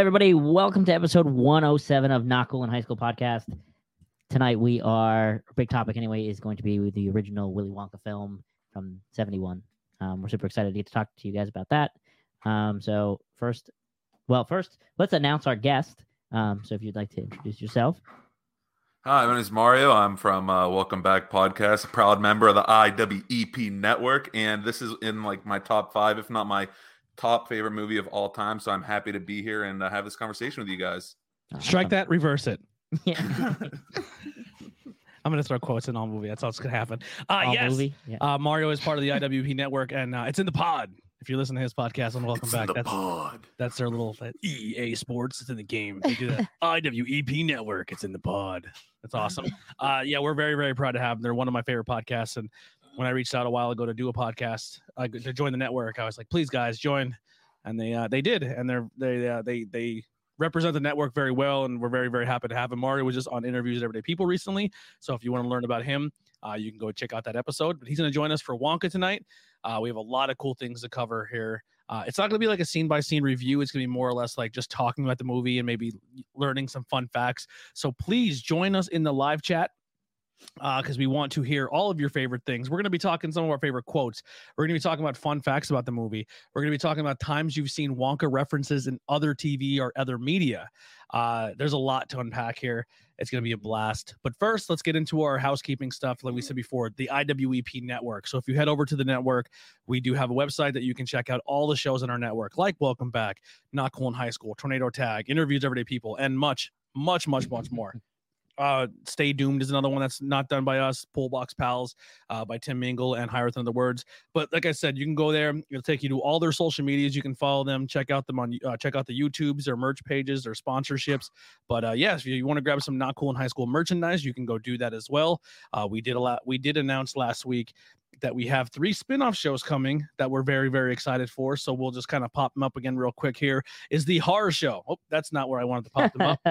everybody? Welcome to episode 107 of Not Cool in High School podcast. Tonight our big topic anyway is going to be the original Willy Wonka film from 71. We're super excited to get to talk to you guys about that. So first, let's announce our guest. So if you'd like to introduce yourself. Hi, my name is Mario. I'm from Welcome Back Podcast, a proud member of the IWEP network, and this is in like my top 5, if not my top favorite movie of all time. So I'm happy to be here and have this conversation with you guys. Strike that, reverse it. Yeah. I'm going to throw quotes in all movie. That's all that's going to happen. Yes. Movie? Yeah. Mario is part of the IWP network, and it's in the pod. If you listen to his podcast on Welcome Back, that's their little EA Sports. It's in the game. They do that. IWEP network. It's in the pod. That's awesome. We're very, very proud to have them. They're one of my favorite podcasts. And when I reached out a while ago to do a podcast, to join the network, I was like, please, guys, join. And they did. And they represent the network very well. And we're very, very happy to have him. Mario was just on Interviews with Everyday People recently. So if you want to learn about him, you can go check out that episode. But he's going to join us for Wonka tonight. We have a lot of cool things to cover here. It's not going to be like a scene-by-scene review. It's going to be more or less like just talking about the movie and maybe learning some fun facts. So please join us in the live chat because we want to hear all of your favorite things. We're going to be talking some of our favorite quotes. We're going to be talking about fun facts about the movie. We're going to be talking about times you've seen Wonka references in other TV or other media. There's a lot to unpack here. It's going to be a blast. But first, let's get into our housekeeping stuff. Like we said before, the IWEP network. So if you head over to the network, we do have a website that you can check out all the shows in our network, like Welcome Back, Not Cool in High School, Tornado Tag, Interviews Everyday People, and much, much, much, much more. Stay Doomed is another one that's not done by us. Pullbox Pals by Tim Mingle and Higher Than the Words. But like I said, you can go there. It'll take you to all their social medias. You can follow them, check out them on check out the YouTubes, their merch pages, their sponsorships. But if you want to grab some Not Cool in High School merchandise, you can go do that as well. We did announce last week that we have 3 spin-off shows coming that we're very, very excited for. So we'll just kind of pop them up again real quick. Here is the horror show. Oh, that's not where I wanted to pop them up.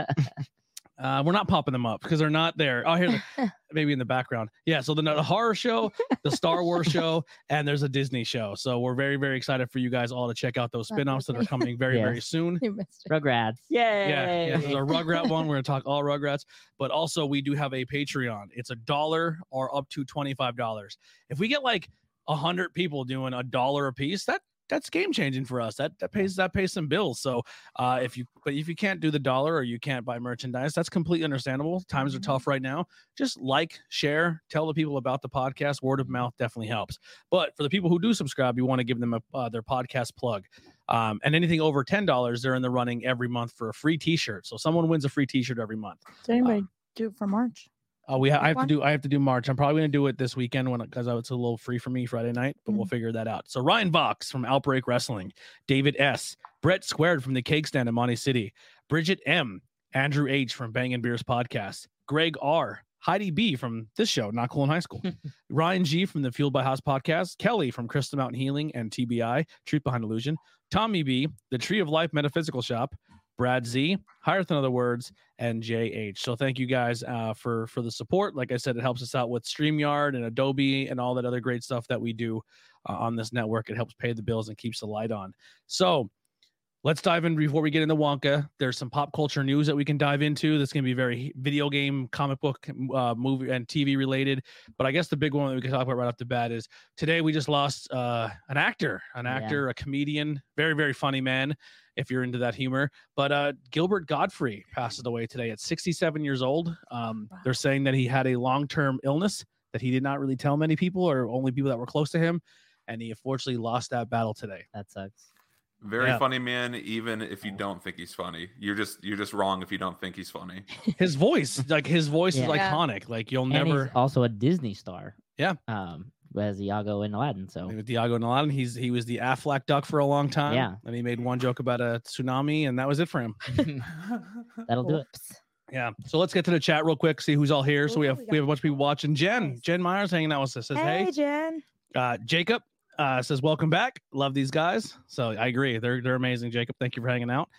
We're not popping them up because they're not there. Oh, here, maybe in the background. Yeah, so the horror show, the Star Wars show, and there's a Disney show. So we're very, very excited for you guys all to check out those spin-offs that are coming very, very soon. Rugrats. Yay! Yeah, there's a Rugrat one. We're going to talk all Rugrats. But also, we do have a Patreon. It's $1 or up to $25. If we get like 100 people doing $1 a piece, that's game changing for us. That pays some bills. So if you can't do the $1 or you can't buy merchandise, that's completely understandable. Times are tough right now. Just share, tell the people about the podcast. Word of mouth definitely helps. But for the people who do subscribe, you want to give them their podcast plug. And anything over $10, they're in the running every month for a free T-shirt. So someone wins a free T-shirt every month. Did anybody do it for March? I have to do March. I'm probably going to do it this weekend because it's a little free for me Friday night, but we'll figure that out. So Ryan Vox from Outbreak Wrestling, David S, Brett Squared from the Cake Stand in Monty City, Bridget M, Andrew H from Bang and Beers Podcast, Greg R, Heidi B from this show, Not Cool in High School, Ryan G from the Fueled by House Podcast, Kelly from Crystal Mountain Healing and TBI, Truth Behind Illusion, Tommy B, the Tree of Life Metaphysical Shop, Brad Z, Higher Than Other Words, and JH. So thank you guys for the support. Like I said, it helps us out with StreamYard and Adobe and all that other great stuff that we do on this network. It helps pay the bills and keeps the light on. So let's dive in before we get into Wonka. There's some pop culture news that we can dive into. That's going to be very video game, comic book, movie, and TV related. But I guess the big one that we can talk about right off the bat is today we just lost an actor, a comedian, very, very funny man, if you're into that humor. But Gilbert Gottfried passes away today at 67 years old. They're saying that he had a long-term illness that he did not really tell many people or only people that were close to him. And he unfortunately lost that battle today. That sucks. Very funny man, even if you don't think he's funny. You're just wrong if you don't think he's funny. His voice is iconic. Like you'll never. He's also a Disney star. Yeah. As Iago in Aladdin. So with Iago in Aladdin, he was the Aflac duck for a long time. Yeah. And he made one joke about a tsunami, and that was it for him. That'll do it. Yeah. So let's get to the chat real quick, see who's all here. So we have a bunch of people watching. Jen Myers hanging out with us. Says, hey Jen. Jacob says, welcome back. Love these guys. So I agree. They're amazing. Jacob, thank you for hanging out.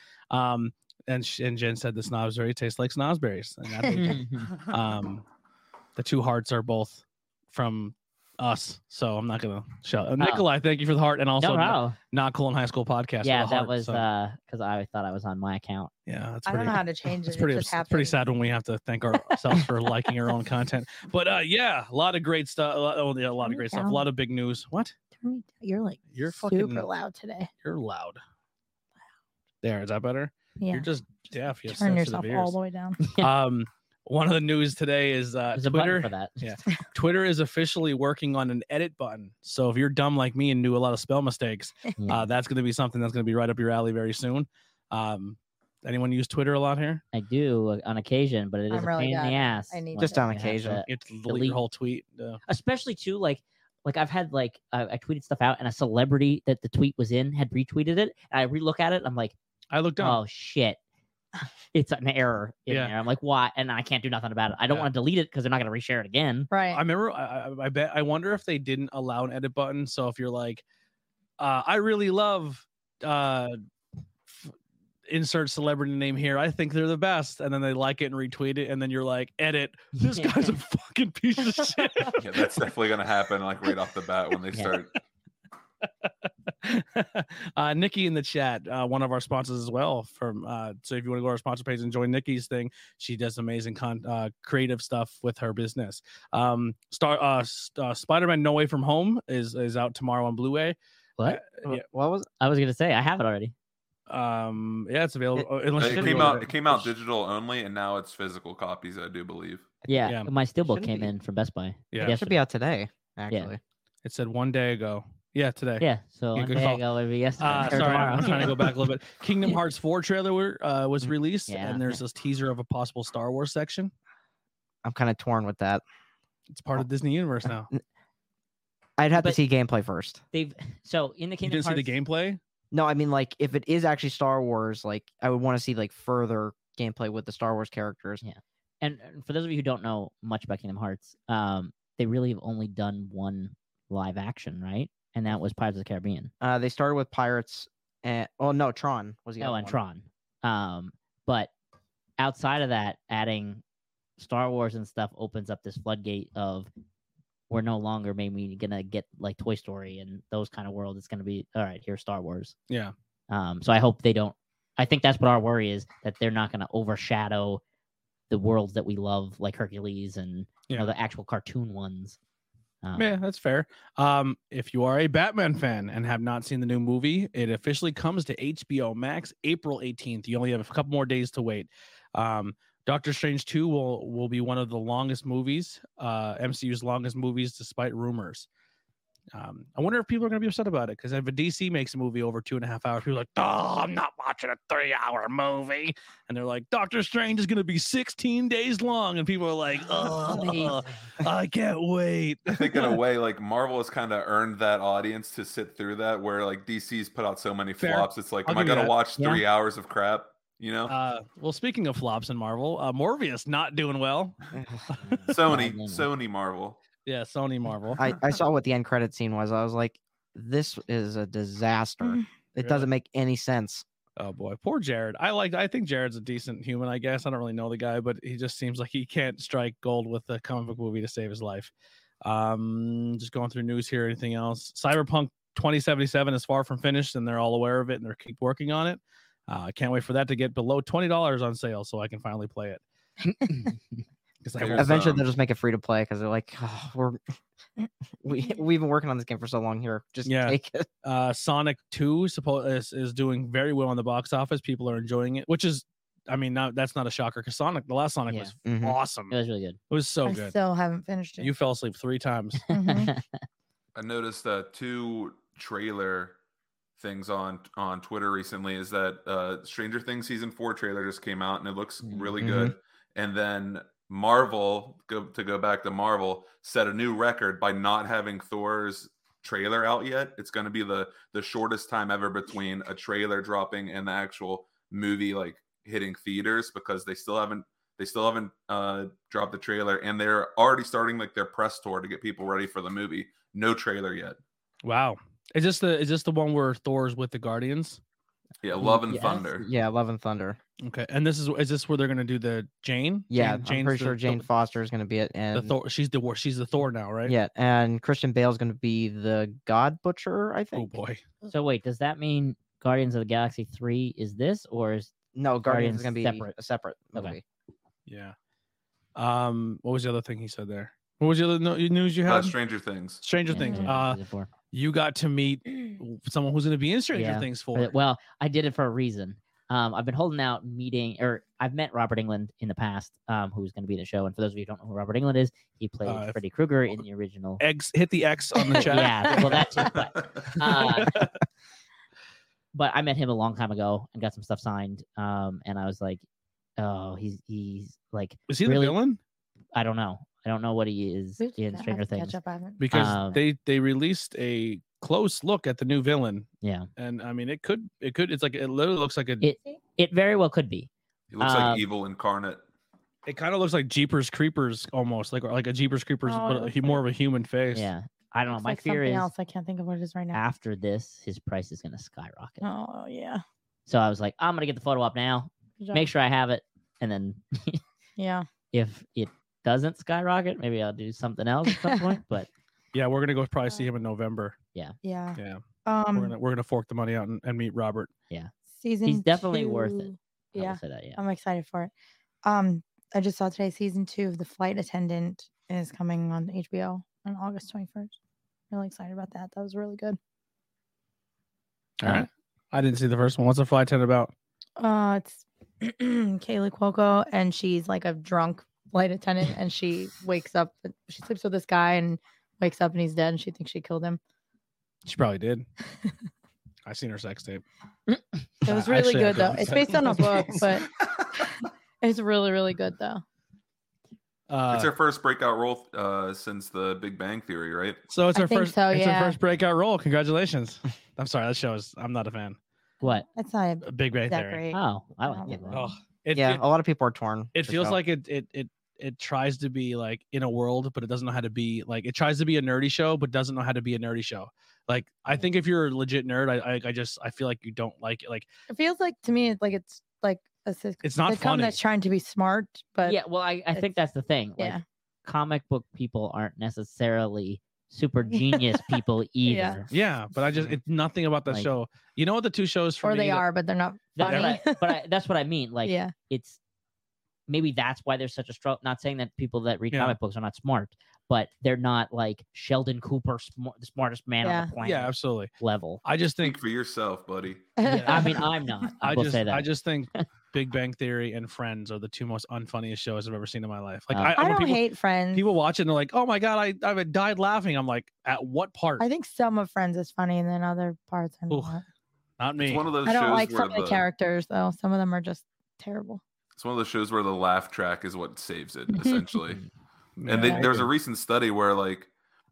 And Jen said the snozberry tastes like snozberries. And the two hearts are both from us. So I'm not gonna shout. Nikolai, thank you for the heart, and also Not Cool in High School podcast. Yeah, for the that heart, was because I thought I was on my account. Yeah, that's I pretty. don't know how to change it. It's pretty. It just It's pretty sad when we have to thank ourselves for liking our own content. But yeah, a lot of great stuff. A lot of great stuff. A lot of big news. What? You're like You're super fucking loud today. You're loud. There, is that better? Yeah. You're just deaf. You have Turn sensitive yourself all ears. the way down. One of the news today is There's a Twitter. button for that. Yeah, Twitter is officially working on an edit button. So if you're dumb like me and do a lot of spell mistakes, that's going to be something that's going to be right up your alley very soon. Anyone use Twitter a lot here? I do on occasion, but it is a really pain in the ass. I need just to- on you have occasion. to- You have to delete your whole tweet. especially too like I've had I tweeted stuff out and a celebrity that the tweet was in had retweeted it. And I relook at it. I'm like, I looked down. oh shit, it's an error in there. I'm like, why? And I can't do nothing about it. I don't want to delete it because they're not going to reshare it again. Right. I remember. I wonder if they didn't allow an edit button. So if you're like, I really love insert celebrity name here. I think they're the best, and then they like it and retweet it, and then you're like, edit. This guy's a fucking piece of shit. Yeah, that's definitely gonna happen like right off the bat when they start. Nikki in the chat, one of our sponsors as well. So if you want to go to our sponsor page and join Nikki's thing, she does amazing creative stuff with her business. Spider-Man: No Way From Home is out tomorrow on Blu-ray. What? Yeah. What was? I was gonna say I have it already. Yeah, it's available. It came out digital only, and now it's physical copies. I do believe. Yeah. My steelbook Shouldn't came be. in from Best Buy. Yeah, It should be out today. Actually, it said 1 day ago. Yeah, today. Yeah. So Yeah, one good day call. ago would be yesterday. or Sorry, tomorrow. I'm trying to go back a little bit. Kingdom Hearts 4 trailer was released, Yeah. and there's this teaser of a possible Star Wars section. I'm kind of torn with that. It's part of Disney Universe now. I'd have to But- see gameplay first. So in the You Kingdom didn't see Hearts, the gameplay? No, I mean, like, if it is actually Star Wars, like, I would want to see like further gameplay with the Star Wars characters. Yeah. And for those of you who don't know much about Kingdom Hearts, they really have only done one live action, right? And that was Pirates of the Caribbean. They started with Pirates, and no, Tron was the other and one. Tron. But outside of that, adding Star Wars and stuff opens up this floodgate of we're no longer maybe gonna get like Toy Story and those kind of worlds. It's gonna be all right. Here's Star Wars. Yeah. So I hope they don't. I think that's what our worry is, that they're not gonna overshadow the worlds that we love, like Hercules and you know the actual cartoon ones. Yeah, that's fair. If you are a Batman fan and have not seen the new movie, it officially comes to HBO Max April 18th. You only have a couple more days to wait. Doctor Strange 2 will be one of the longest movies, MCU's longest movies, despite rumors. I wonder if people are going to be upset about it, because if a DC makes a movie over 2.5 hours, people are like, oh, I'm not watching a 3-hour movie. And they're like, Doctor Strange is going to be 16 days long. And people are like, oh, I can't wait. I think in a way, like Marvel has kind of earned that audience to sit through that, where like DC's put out so many Fair. flops. It's like, I'll am I give you going to that. watch 3 hours of crap? You know, Well, speaking of flops in Marvel, Morbius not doing well. Sony Marvel. Yeah, Sony Marvel. I saw what the end credit scene was. I was like, this is a disaster. It doesn't make any sense. Oh boy, poor Jared. I think Jared's a decent human, I guess. I don't really know the guy, but he just seems like he can't strike gold with a comic book movie to save his life. Just going through news here. Anything else? Cyberpunk 2077 is far from finished, and they're all aware of it, and they keep working on it. I can't wait for that to get below $20 on sale so I can finally play it. Eventually, they'll just make it free to play because they're like, oh, we've been working on this game for so long here. Just take it. Sonic 2 is doing very well on the box office. People are enjoying it, which is, I mean, that's not a shocker, because the last Sonic was awesome. It was really good. It was so I good. still haven't finished it. You fell asleep 3 times. Mhm. I noticed 2 trailer things on Twitter recently. Is that Stranger Things season 4 trailer just came out, and it looks really good. And then Marvel, to go back to Marvel, set a new record by not having Thor's trailer out yet. It's going to be the shortest time ever between a trailer dropping and the actual movie like hitting theaters, because they still haven't dropped the trailer, and they're already starting like their press tour to get people ready for the movie. No trailer yet. Wow. Is this the one where Thor's with the Guardians? Yeah, Love and Yes. Thunder. Yeah, Love and Thunder. Okay, and is this where they're gonna do the Jane? Yeah, I'm Jane's pretty sure Jane Foster is going to be it, The and Thor. She's the Thor now, right? yeah, and Christian Bale is going to be the God Butcher, I Oh think. boy. So wait, does that mean Guardians of the Galaxy 3 is this, or is No, Guardians is going Guardians to be separate? a separate Okay. movie. Yeah. What was the other thing he said there? What was the other news you had? Stranger Things. Stranger Yeah, Things. yeah, season 4. You got to meet someone who's going to be in Stranger Yeah. Things 4. Well, I did it for a reason. I've been holding out I've met Robert Englund in the past, who's going to be in the show. And for those of you who don't know who Robert Englund is, he played Freddy Krueger in the original. Hit the X on the chat. Yeah, well, that too. But I met him a long time ago and got some stuff signed. And I was like, oh, he's like, Was he really, the villain? I don't know. I don't know what he is We have to in Stranger catch Things. up, I haven't. Because they released a close look at the new villain, Yeah, and I mean it literally looks like it very well could be. He looks like evil incarnate. it kind of looks like Jeepers Creepers almost like a Jeepers Creepers, Oh, but it looks more of a human face. Yeah, I don't know. Looks My like fear something is else. I can't think of what it is right now. after this, his price is going to skyrocket. Oh yeah. So I was like, I'm going to get the photo up now, Good job. make sure I have it, and then Yeah. if it doesn't skyrocket, maybe I'll do something else at some point. But Yeah, we're gonna go probably see him in November. Yeah. Yeah, we're gonna fork the money out and meet Robert. Season. he's definitely worth it. 2. I will Yeah. say that. Yeah. I'm excited for it. I just saw today season 2 of The Flight Attendant is coming on HBO on August 21st. Really excited about that. That was really good. All right. I didn't see the first one. What's the flight attendant about? It's Kaylee Cuoco, and she's like a drunk flight attendant, and she wakes up. She sleeps with this guy and wakes up, and he's dead, and she thinks she killed him. She probably did. I seen her sex tape. It was I really actually good have though. It's based on a book, but it's really, really good though. It's her first breakout role since The Big Bang Theory, right? So it's I her think first. so, It's yeah. her first breakout role. Congratulations. I'm sorry, that show is. I'm not a fan. What? That's not Big Bang that Theory. great. Oh, I like Oh, it. Oh, it, Yeah, it, a lot of people are torn. it for feels sure. like it tries to be like in a world, but it doesn't know how to be like. It tries to be a nerdy show, but doesn't know how to be a nerdy show. Like I think if you're a legit nerd, I feel like you don't like it. Like It feels like to me, it's like a It's not sitcom funny. that's trying to be smart, but Yeah, well, I think it's- that's the thing. Like, yeah. comic book people aren't necessarily super genius people either. yeah, but it's nothing about that Like- show. You know what the two shows for or me they that- are, but they're not That- funny. that's what I mean. Like, yeah, it's maybe that's why there's such a struggle. Not saying that people that read Yeah. comic books are not smart, but they're not like Sheldon Cooper, the smartest man on Yeah. the planet Yeah, absolutely. level. I just Think think for yourself, buddy. I mean, I'm not. I will say that. I just think Big Bang Theory and Friends are the two most unfunniest shows I've ever seen in my life. Like I I when don't people, hate Friends. people watch it and they're like, "Oh my god, I died laughing." I'm like, "At what part?" I think some of Friends is funny, and then other parts are Ooh, not. Not me. It's one of those I don't shows like where some of the characters though. Some of them are just terrible. it's one of those shows where the laugh track is what saves it, essentially. Yeah, And I there was a agree. recent study where like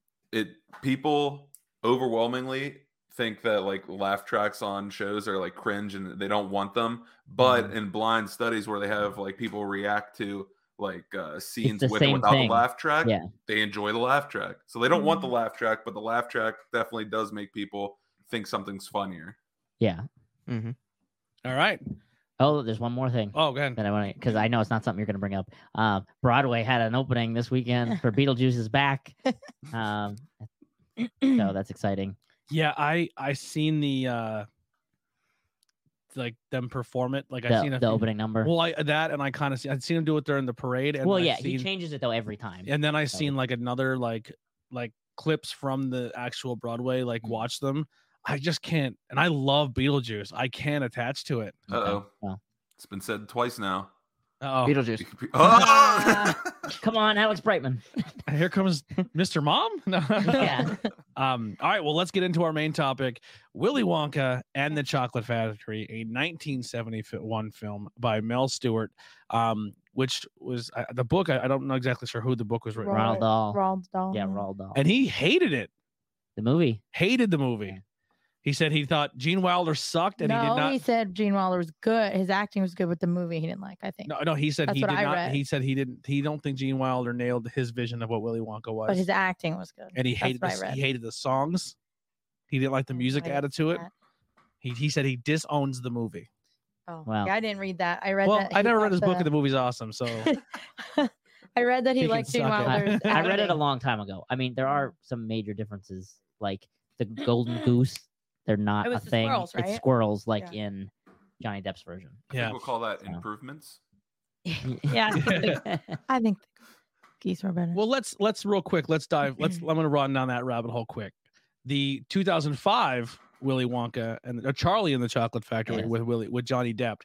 people overwhelmingly think that like laugh tracks on shows are like cringe and they don't want them. But in blind studies where they have like people react to like scenes the with and same without thing. the laugh track, Yeah. they enjoy the laugh track. So they don't want the laugh track, but the laugh track definitely does make people think something's funnier. Yeah. Mm-hmm. All right. Oh, there's one more thing Oh, go ahead. that I want to, because I know it's not something you're going to bring up. Broadway had an opening this weekend for Beetlejuice is back. So that's exciting. Yeah, I seen the like them perform it. Like I seen The few- opening number. Well, I'd kind of I'd seen him do it during the parade. And Well, I've yeah, he seen, changes it though every time. and then I So- seen like another like clips from the actual Broadway. Like Mm. watch them. I just can't. And I love Beetlejuice. I can't attach to it. Uh-oh. Well. It's been said twice now. Oh, Beetlejuice. Oh! Come on, Alex Brightman. here comes Mr. Mom. No. Yeah. All right. Well, let's get into our main topic: Willy Wonka and the Chocolate Factory, a 1971 film by Mel Stewart, which was the book. I don't know exactly sure who the book was written, Roald Dahl. Roald Dahl. Yeah, Roald Dahl. and he hated it. The movie. Hated the movie. He said he thought Gene Wilder sucked, and no, he did not. he said Gene Wilder was good. His acting was good, but the movie he didn't like. I think. No, he said That's he what did I not. read. He said he didn't. He don't think Gene Wilder nailed his vision of what Willy Wonka was, But his acting was good. and he That's hated what I the, read. he hated the songs. He didn't like the Oh, music I added to it. that. He said he disowns the movie. Oh, Wow. yeah, I didn't read that. I read Well, that. I he never read liked his book, and the movie's awesome. So I read that he He can liked Gene suck it. Wilder's. I read it a acting. long time ago. I mean, there are some major differences, like the golden goose. They're not It a was the thing. squirrels, It's right? squirrels, like Yeah. in Johnny Depp's version. I Yeah. think we'll call that So. improvements. Yeah, I think the geese were better. well, let's real quick. Let's dive. I'm going to run down that rabbit hole quick. The 2005 Willy Wonka and Charlie and the Chocolate Factory Yes. with Johnny Depp.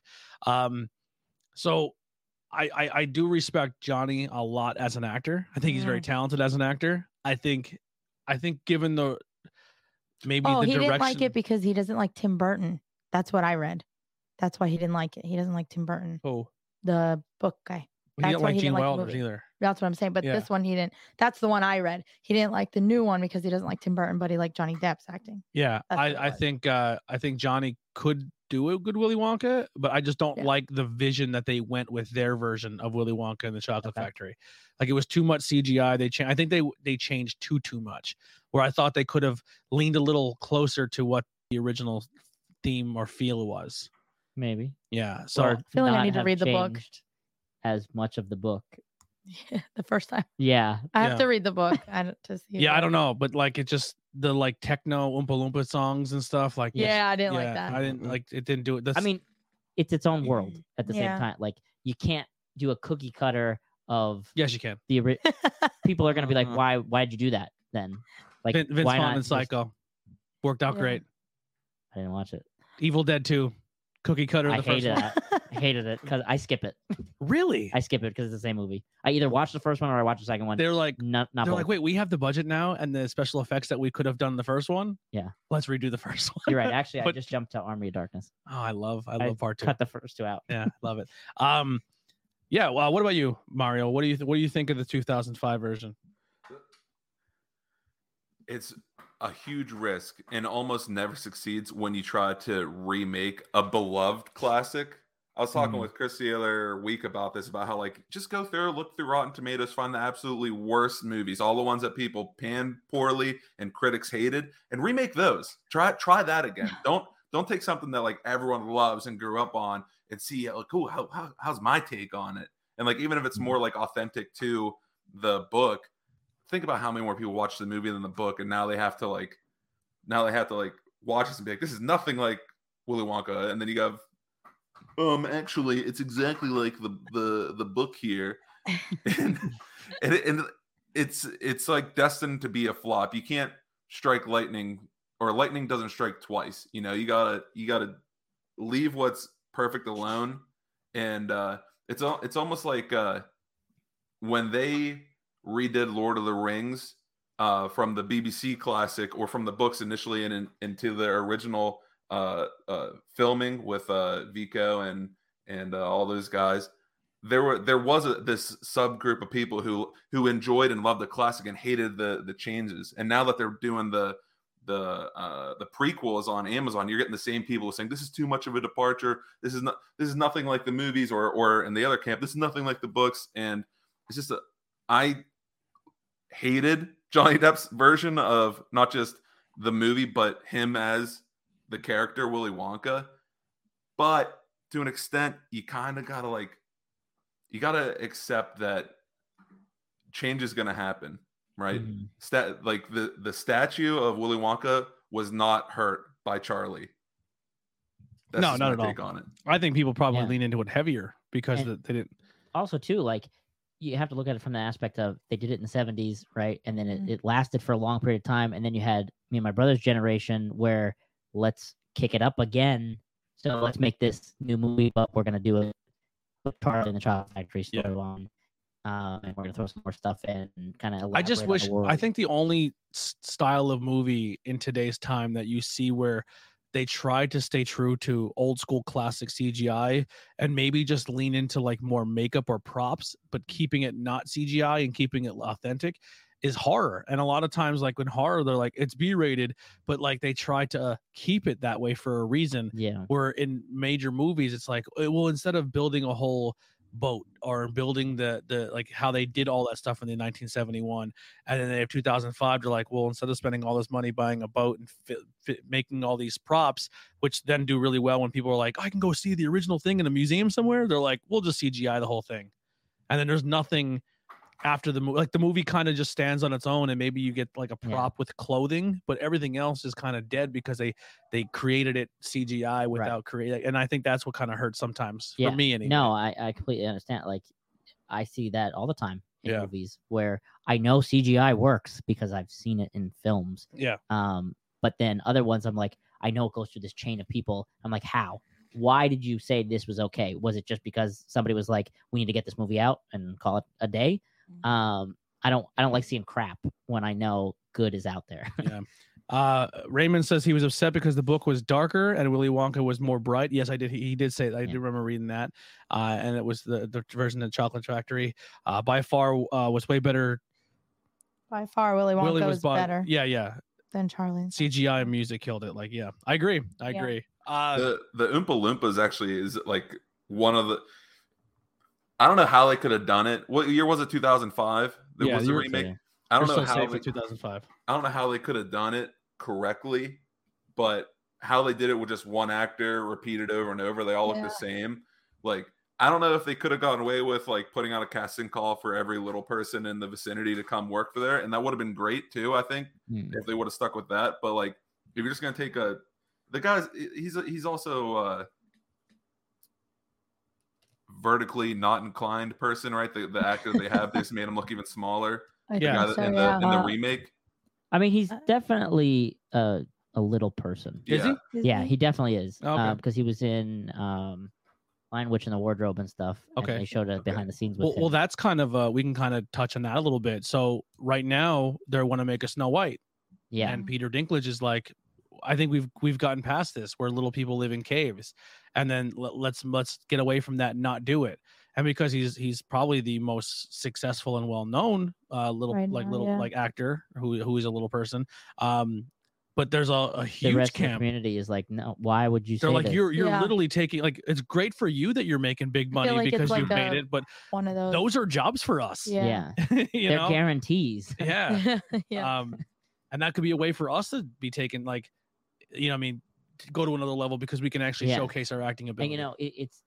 So I do respect Johnny a lot as an actor. I think he's very talented as an actor. I think given the maybe Oh, the he direction. didn't like it because he doesn't like Tim Burton. That's what I read. That's why he didn't like it. He doesn't like Tim Burton, Oh, the book guy. he That's didn't why like he Gene didn't like the Wilder's movie. either. That's what I'm saying. But Yeah. this one he didn't. That's the one I read. He didn't like the new one because he doesn't like Tim Burton, but he liked Johnny Depp's acting. Yeah, That's what it I was. think Johnny could do a good Willy Wonka, but I just don't Yeah. like the vision that they went with their version of Willy Wonka and the Chocolate Okay. Factory. Like it was too much CGI. I think they changed too much. Where I thought they could have leaned a little closer to what the original theme or feel was. Maybe. Yeah. So Or I feel like I not need to have read the book. changed as much of the book. The first time Yeah. I have Yeah. to read the book. To see. yeah, I what- don't know, but like it just the like techno Oompa Loompa songs and stuff like Yeah, I didn't yeah, like that. I didn't like it. Didn't do it. I mean, it's its own world at the Yeah. same time. Like you can't do a cookie cutter of yes, you can. the people are gonna be like, Uh-huh. why'd you do that then? Like Vince why Vaughn not and just- Psycho worked out Yeah. great. I didn't watch it. Evil Dead 2, cookie cutter. I The first hated one. that. I hated it because I skip it. Really? I skip it because it's the same movie. I either watch the first one or I watch the second one. They're like, Not they're both. like, wait, we have the budget now and the special effects that we could have done in the first one. Yeah. Let's redo the first one. You're right. Actually, I But- just jumped to Army of Darkness. Oh, I love part 2. Cut the first two out. Yeah, love it. Yeah. Well, what about you, Mario? What do you think of the 2005 version? It's a huge risk and almost never succeeds when you try to remake a beloved classic. I was talking with Chris the other week about this, about how like just go through, look through Rotten Tomatoes, find the absolutely worst movies, all the ones that people panned poorly and critics hated, and remake those. Try that again. Don't take something that like everyone loves and grew up on and see like, cool, how's my take on it? And like even if it's more like authentic to the book, think about how many more people watch the movie than the book, and now they have to like watch this and be like, this is nothing like Willy Wonka, and then you have actually it's exactly like the book here, and it's like destined to be a flop. You can't strike lightning, or lightning doesn't strike twice. You know, you gotta leave what's perfect alone, and it's almost like when they redid Lord of the Rings from the BBC classic or from the books initially and into their original filming with Vico and all those guys. There was this subgroup of people who enjoyed and loved the classic and hated the changes. And now that they're doing the prequels on Amazon, you're getting the same people saying this is too much of a departure. This is nothing like the movies, or in the other camp, this is nothing like the books. And it's just I hated Johnny Depp's version of not just the movie, but him as the character Willy Wonka. But to an extent, you kind of gotta accept that change is gonna happen, right? Mhm. Like the statue of Willy Wonka was not hurt by Charlie. That's No, just not my at take on it. I think people probably Yeah. lean into it heavier because And- they didn't. Also, too, like you have to look at it from the aspect of they did it in the 70s, right? And then it lasted for a long period of time. And then you had me and my brother's generation where let's kick it up again. So let's make this new movie, but we're gonna do it with Charlie and the Chocolate Factory storyline. And we're gonna throw some more stuff in and kind of. I just wish. I think the only style of movie in today's time that you see where they tried to stay true to old school classic CGI and maybe just lean into like more makeup or props, but keeping it not CGI and keeping it authentic is horror. And a lot of times, like when horror, they're like, it's B-rated, but like they try to keep it that way for a reason. Yeah. Where in major movies, it's like, well, instead of building a whole boat or building the like how they did all that stuff in the 1971, and then they have 2005. They're like, well, instead of spending all this money buying a boat and making all these props, which then do really well when people are like, I can go see the original thing in a museum somewhere, they're like, we'll just CGI the whole thing, and then there's nothing after the movie. Like the movie kind of just stands on its own, and maybe you get like a prop with clothing, but everything else is kind of dead because they created it CGI without creating. And I think that's what kind of hurts sometimes for me anyway. No, I completely understand. Like I see that all the time in movies where I know CGI works because I've seen it in films. But then other ones I'm like, I know it goes through this chain of people. I'm like, how? Why did you say this was okay? Was it just because somebody was like, we need to get this movie out and call it a day? I don't like seeing crap when I know good is out there. Raymond says he was upset because the book was darker and Willy Wonka was more bright. Yes, I did. He did say that. I do remember reading that. And it was the version of Chocolate Factory. By far was way better. By far, Willy Wonka was better. Yeah. Than Charlie. CGI and music killed it. Like, yeah, I agree. I agree. The Oompa Loompas actually is like one of the. I don't know how they could have done it. What year was it? 2005. There was a remake. I don't know how. 2005. I don't know how they could have done it correctly, but how they did it with just one actor repeated over and over. They all look the same. Like I don't know if they could have gotten away with like putting out a casting call for every little person in the vicinity to come work for there, and that would have been great too. I think if they would have stuck with that. But like if you're just gonna take the guy's he's also vertically not inclined person, right? The actor they have, they just made him look even smaller. In the remake. I mean, he's definitely a little person. Is he? Yeah, he definitely is. Okay. Because he was in Lion, Witch, and the Wardrobe and stuff. Okay. And they showed it behind the scenes with him. Well, that's kind of we can kind of touch on that a little bit. So right now they want to make a Snow White. Yeah. And Peter Dinklage is like, I think we've gotten past this where little people live in caves, and then let's get away from that and not do it. And because he's probably the most successful and well known actor who is a little person, but there's a huge the rest camp. Of the community is like, no, why would you? They're say like this? you're literally taking like it's great for you that you're making big money like because like you've made it, but one of those are jobs for us. Yeah, you they're know? guarantees. Yeah. Yeah. And that could be a way for us to be taken, like, you know, I mean, to go to another level because we can actually showcase our acting ability. And you know, it's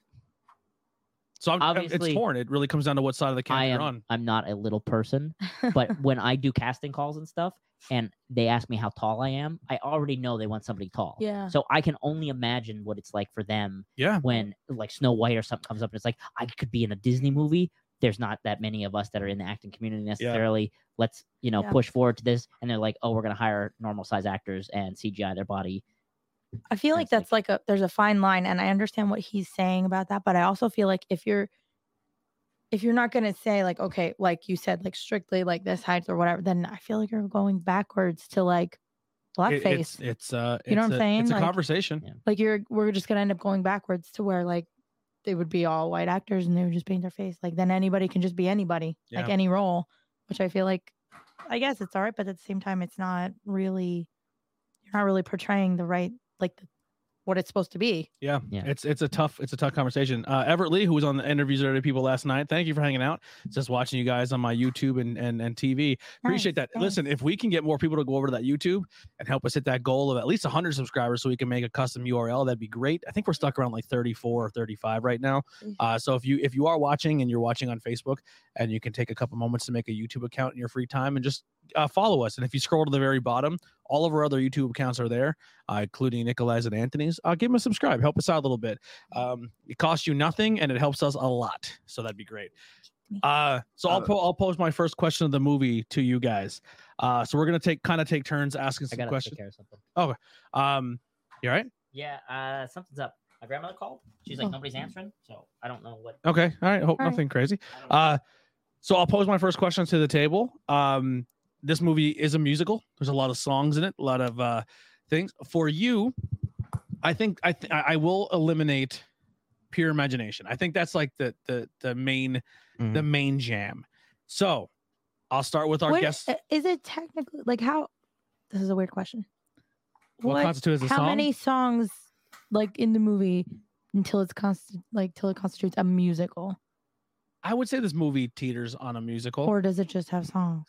so it's torn. It really comes down to what side of the camp you're on. I'm not a little person, but when I do casting calls and stuff, and they ask me how tall I am, I already know they want somebody tall. Yeah. So I can only imagine what it's like for them. Yeah. When like Snow White or something comes up and it's like, I could be in a Disney movie. There's not that many of us that are in the acting community necessarily. Yeah. Let's, push forward to this. And they're like, oh, we're going to hire normal size actors and CGI their body. I feel like that's like there's a fine line, and I understand what he's saying about that, but I also feel like if you're not going to say like, okay, like you said, like strictly like this height or whatever, then I feel like you're going backwards to like blackface. It's you know what I'm saying? It's a like, conversation. Yeah. Like we're just going to end up going backwards to where like they would be all white actors and they would just paint their face. Like then anybody can just be anybody, like any role, which I feel like, I guess it's all right, but at the same time, it's not really, you're not really portraying the right, like what it's supposed to be. Yeah. It's a tough conversation. Everett Lee, who was on the Interviews with Other People last night, thank you for hanging out. Just watching you guys on my YouTube and TV. Appreciate that. Thanks. Listen, if we can get more people to go over to that YouTube and help us hit that goal of at least 100 subscribers so we can make a custom URL, that'd be great. I think we're stuck around like 34 or 35 right now. So if you are watching and you're watching on Facebook, and you can take a couple moments to make a YouTube account in your free time and just follow us. And if you scroll to the very bottom, all of our other YouTube accounts are there, including Nikolai's and Anthony's. Give them a subscribe. Help us out a little bit. It costs you nothing, and it helps us a lot. So that'd be great. So I'll pose my first question of the movie to you guys. So we're gonna take turns asking some questions. Take care of something. Okay. You all right? Yeah. Something's up. My grandmother called. She's like, nobody's answering, so I don't know what. Okay. All right. Hope nothing crazy. So I'll pose my first question to the table. This movie is a musical. There's a lot of songs in it, a lot of things. For you, I think I will eliminate pure imagination. I think that's like the main jam. So I'll start with our guest. Is it technically like how? This is a weird question. What constitutes a song? How many songs like in the movie until it constitutes a musical? I would say this movie teeters on a musical. Or does it just have songs?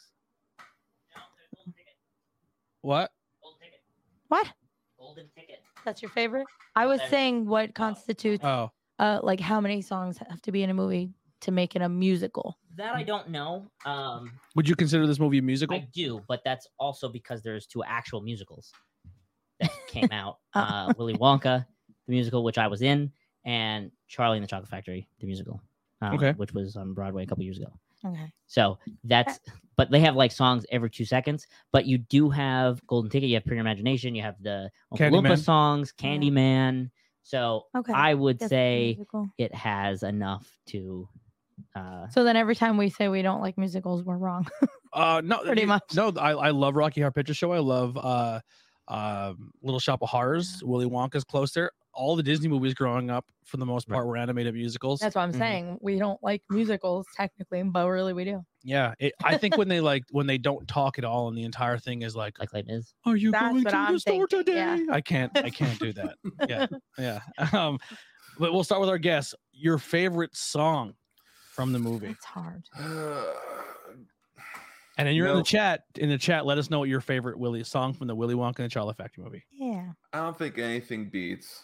What? What? Golden Ticket. That's your favorite? I was saying what constitutes Oh, like how many songs have to be in a movie to make it a musical. That I don't know. would you consider this movie a musical? I do, but that's also because there's 2 actual musicals that came out. Willy Wonka, the musical, which I was in, and Charlie and the Chocolate Factory, the musical, Okay. which was on Broadway a couple years ago. Okay. So that's, but they have like songs every 2 seconds. But you do have Golden Ticket, you have Pure Imagination, you have the Oompa Loompa Candyman. songs, Yeah. Candyman. So Okay. I would Guess it's a say musical. it has enough to. So then every time we say we don't like musicals, we're wrong. No, Pretty much. No, I love Rocky Horror Picture Show. I love Little Shop of Horrors. Willy Wonka's close there. All the Disney movies growing up, for the most part, were animated musicals. That's what I'm saying. We don't like musicals technically, but really we do. Yeah, I think when they don't talk at all and the entire thing is like, Like Les Mis. "Are you That's going what to I'm the store thinking, today?" yeah. I can't do that. Yeah. But we'll start with our guess. Your favorite song from the movie, It's hard. and then you're in No. the chat. In the chat, let us know what your favorite Willy song from the Willy Wonka and the Chocolate Factory movie. Yeah. I don't think anything beats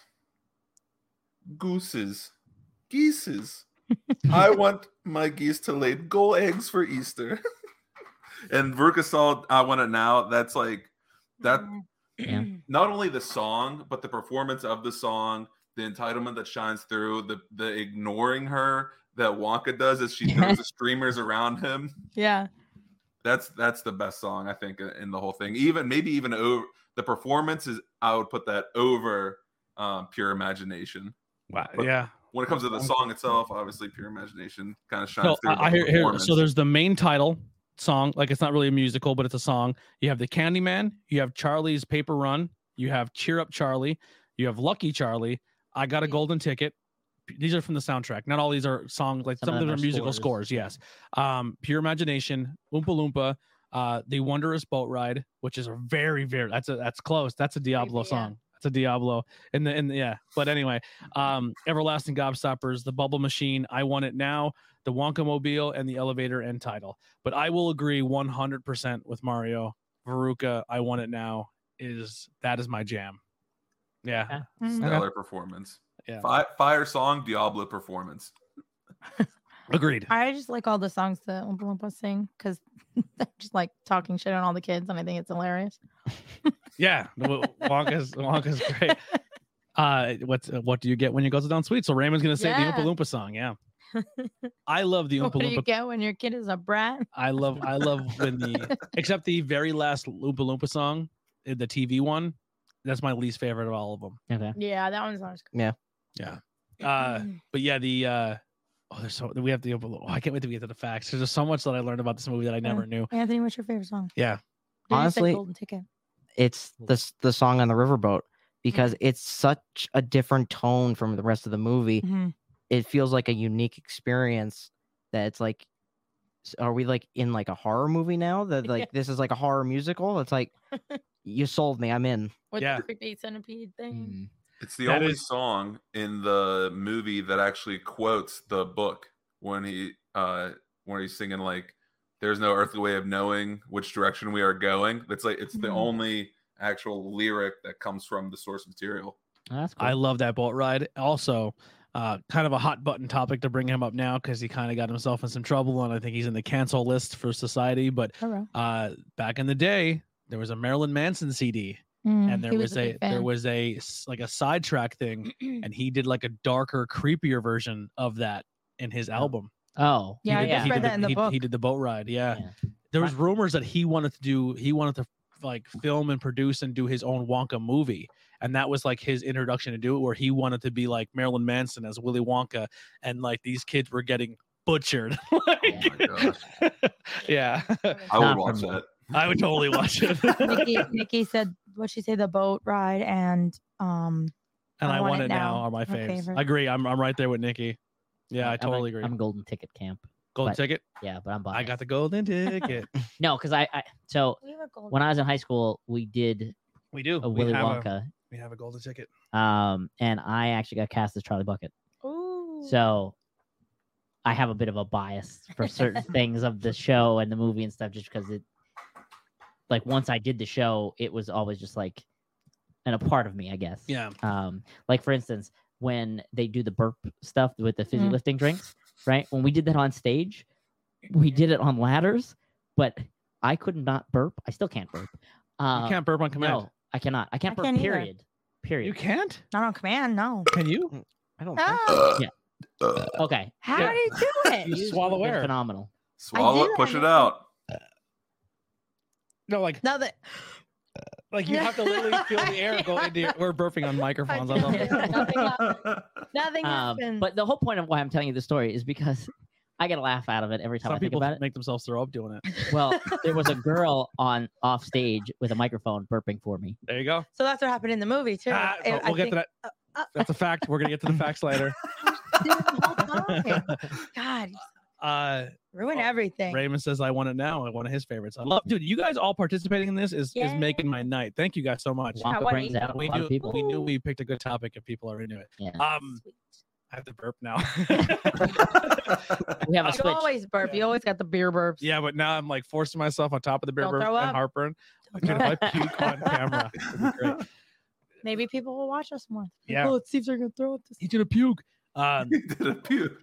geeses. I want my geese to lay gold eggs for Easter. And Veruca Salt, I Want It Now. That's like that. Yeah. Not only the song, but the performance of the song, the entitlement that shines through, the ignoring her that Wonka does as she throws the streamers around him. Yeah. That's the best song I think in the whole thing. Maybe even over the performance is. I would put that over Pure Imagination. Wow. But Yeah. when it comes to the song itself, obviously Pure Imagination kind of shines So through. I the hear performance. so there's the main title song, like it's not really a musical, but it's a song. You have the Candyman, you have Charlie's Paper Run, you have Cheer Up Charlie, you have Lucky Charlie, I Got a Golden Ticket. These are from the soundtrack. Not all these are songs, like some of them are musical scores. Yes. Pure Imagination, Oompa Loompa, The Wondrous Boat Ride, which is a very, very that's close. That's a Diablo Creepy, yeah. song. It's a Diablo in the yeah. But anyway, Everlasting Gobstoppers, The Bubble Machine, I Want It Now, The Wonka Mobile, and The Elevator End Title. But I will agree 100% with Mario. Veruca, I Want It Now is my jam. Yeah. Okay. stellar performance. Yeah. Fire song, Diablo performance. Agreed. I just like all the songs that Oompa Loompa sing because they're just like talking shit on all the kids, and I think it's hilarious. Yeah. Wonka's great. What do you get when you go to Down Sweet? So Raymond's gonna say Yeah. the Oompa Loompa song. Yeah. I love the What Oompa do you Loompa. get when your kid is a brat? I love when except the very last Oompa Loompa song, the TV one. That's my least favorite of all of them. Okay. Yeah, that one's not. Yeah. But yeah, we have the Oompa Loompa. Oh, I can't wait to get to the facts. There's just so much that I learned about this movie that I never knew. Anthony, what's your favorite song? Yeah. You just said Honestly, Golden Ticket. It's the song on the riverboat because it's such a different tone from the rest of the movie. Mhm. It feels like a unique experience that it's like, are we like in like a horror movie now that like Yeah. this is like a horror musical? It's like, you sold me, I'm in. With Yeah. the creepy centipede thing. It's the That only is- song in the movie that actually quotes the book when he's singing like "There's no earthly way of knowing which direction we are going." That's like it's the Mhm. only actual lyric that comes from the source material. Oh, that's cool. I love that boat ride. Also, kind of a hot button topic to bring him up now because he kind of got himself in some trouble, and I think he's in the cancel list for society. But Hello. back in the day, there was a Marilyn Manson CD, and there was like a sidetrack thing, and he did like a darker, creepier version of that in his album. Oh, Yeah, I He just did read that in the he book. did the boat ride. Yeah. Yeah. There was rumors that he wanted to like film and produce and do his own Wonka movie. And that was like his introduction to do it, where he wanted to be like Marilyn Manson as Willy Wonka. And like these kids were getting butchered. Like- Oh my gosh. yeah. I Not would watch for me. that. I would totally watch it. Nikki said, what'd she say? The boat ride and And I Want It Now are my my faves. favorite. I agree. I'm right there with Nikki. Yeah, I I'm totally like- agree. I'm Golden Ticket camp. Golden but- ticket. Yeah, but I'm biased. I got the golden ticket. No, because so when I was in high school, we did We do. a Willy have Wonka, we have a golden ticket. and I actually got cast as Charlie Bucket. Ooh. So I have a bit of a bias for certain things of the show and the movie and stuff, just because it, like, once I did the show, it was always just like a part of me, I guess. Yeah. Like for instance, when they do the burp stuff with the fizzy lifting drinks, right? When we did that on stage, we did it on ladders, but I could not burp. I still can't burp. You can't burp on command. No, I cannot. I can't burp. can't either. Period. Period. You can't? Not on command, no. Can you? I don't think Oh, Okay. how Yeah. do you do it? You swallow They're air. phenomenal. Swallow do it, push that. it out. No, like No, that you have to literally feel the air go into your. We're burping on microphones. I love it. nothing happens. But the whole point of why I'm telling you the story is because I get a laugh out of it every time I Some think people about it. make themselves throw up doing it. Well, there was a girl off stage with a microphone burping for me. There you go. So that's what happened in the movie too. We'll get to that. That's a fact. We're gonna get to the facts later. God, ruin Oh, everything. Raymond says, "I want it now." One of his favorites. I love, dude. You guys all participating in this is Yeah. making my night. Thank you guys so much. Wonka what brings do you- out a We lot knew of people. we knew we picked a good topic if people are into it. Yeah. I have to burp now. We have a You switch. always burp. You always got the beer burps. Yeah, but now I'm like forcing myself on top of the beer Don't burp throw and up. heartburn. Don't Dude, if throw I up. puke on camera, it'd be great. Maybe people will watch us more. Yeah. Oh, let's see if they're gonna throw up this. He's gonna puke. He did a puke.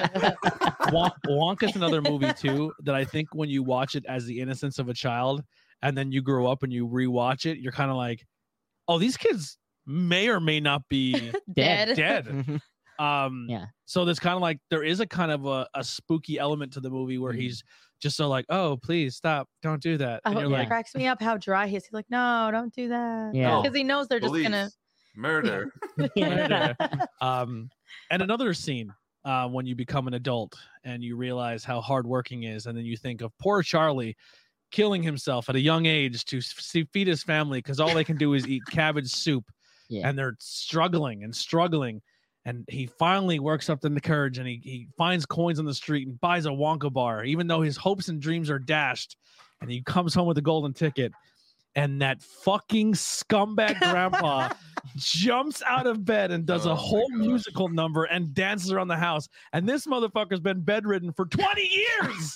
Wonka's another movie too that I think when you watch it as the innocence of a child, and then you grow up and you rewatch it, you're kind of like, oh, these kids may or may not be Dead. dead. Yeah. So there's kind of like there is a kind of a spooky element to the movie where he's just so like, oh, please stop, don't do that. And Oh, you're it like, cracks me up how dry he is. He's like, no, don't do that. Yeah. Because he knows they're just Police. gonna. Murder. Yeah. and another scene when you become an adult and you realize how hardworking is, and then you think of poor Charlie killing himself at a young age to feed his family because all they can do is eat cabbage soup. Yeah. And they're struggling and struggling. And he finally works up the courage and he finds coins on the street and buys a Wonka bar, even though his hopes and dreams are dashed. And he comes home with a golden ticket. And that fucking scumbag grandpa jumps out of bed and does Oh a my whole God. musical number and dances around the house. And this motherfucker's been bedridden for 20 years.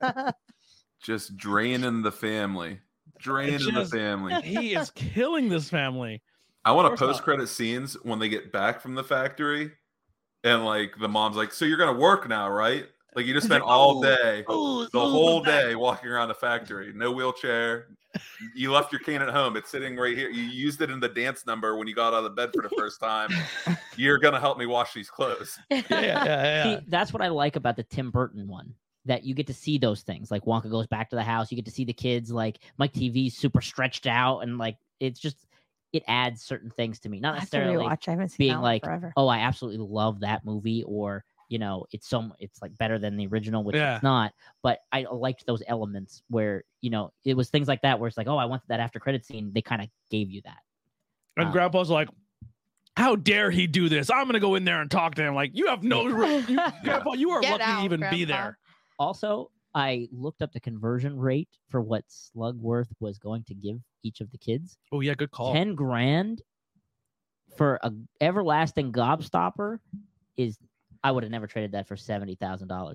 Just draining the family. Draining the Just- family. He is killing this family. I want Of to course not. post-credit scenes when they get back from the factory, and like the mom's like, "So you're gonna work now, right? Like you just He's spent like, all "Oh, day, oh, the oh, whole the back." day walking around the factory, no wheelchair. You left your cane at home. It's sitting right here. You used it in the dance number when you got out of the bed for the first time. You're gonna help me wash these clothes." Yeah. See, that's what I like about the Tim Burton one. That you get to see those things. Like Wonka goes back to the house. You get to see the kids. Like Mike TV's super stretched out, and like it's just it adds certain things to me. Not I have to necessarily rewatch. I haven't seen being that one like, forever. oh, I absolutely love that movie, or you know, it's like better than the original, which Yeah. it's not. But I liked those elements where you know it was things like that where it's like, oh, I wanted that after credit scene. They kind of gave you that. And Grandpa's like, how dare he do this? I'm gonna go in there and talk to him. Like, you have no, Grandpa, you are Get lucky out, to even be Grandpa. there. Also, I looked up the conversion rate for what Slugworth was going to give each of the kids. Oh yeah, good call. 10 grand for a everlasting gobstopper is I would have never traded that for $70,000.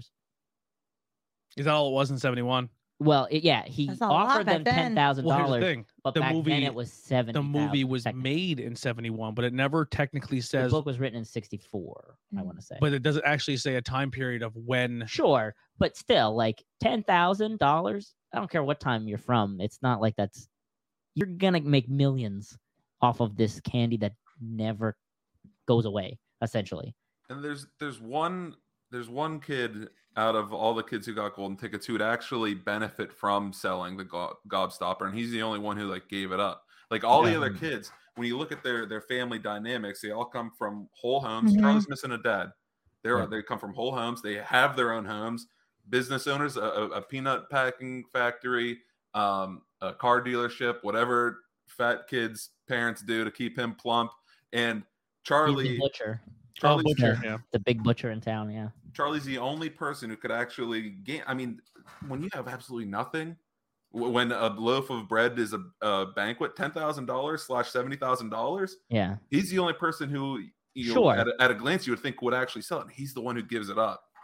Is that all it was in 71? Well, he That's a lot offered them back then. $10,000, Well, here's the thing. but the back then movie- it was 70. The movie was made in 71, but it never technically The says, book was written in 64, I Mm. want to say. but it doesn't actually say a time period of when. Sure, but still, like $10,000. I don't care what time you're from. It's not like you're gonna make millions off of this candy that never goes away. Essentially, And there's one kid out of all the kids who got golden tickets who would actually benefit from selling the gobstopper, and he's the only one who like gave it up. Like all the other kids, when you look at their family dynamics, they all come from whole homes. Mhm. Charlie's missing a dad. Yeah. They come from whole homes. They have their own homes. Business owners, a peanut packing factory, a car dealership, whatever fat kids' parents do to keep him plump. And he's Charlie, the butcher, Charlie's, Butcher, yeah. the big butcher in town. Yeah, Charlie's the only person who could actually gain. I mean, when you have absolutely nothing, when a loaf of bread is a banquet, $10,000 / $70,000, yeah. he's the only person who, Sure. at a glance, you would think would actually sell it. And he's the one who gives it up.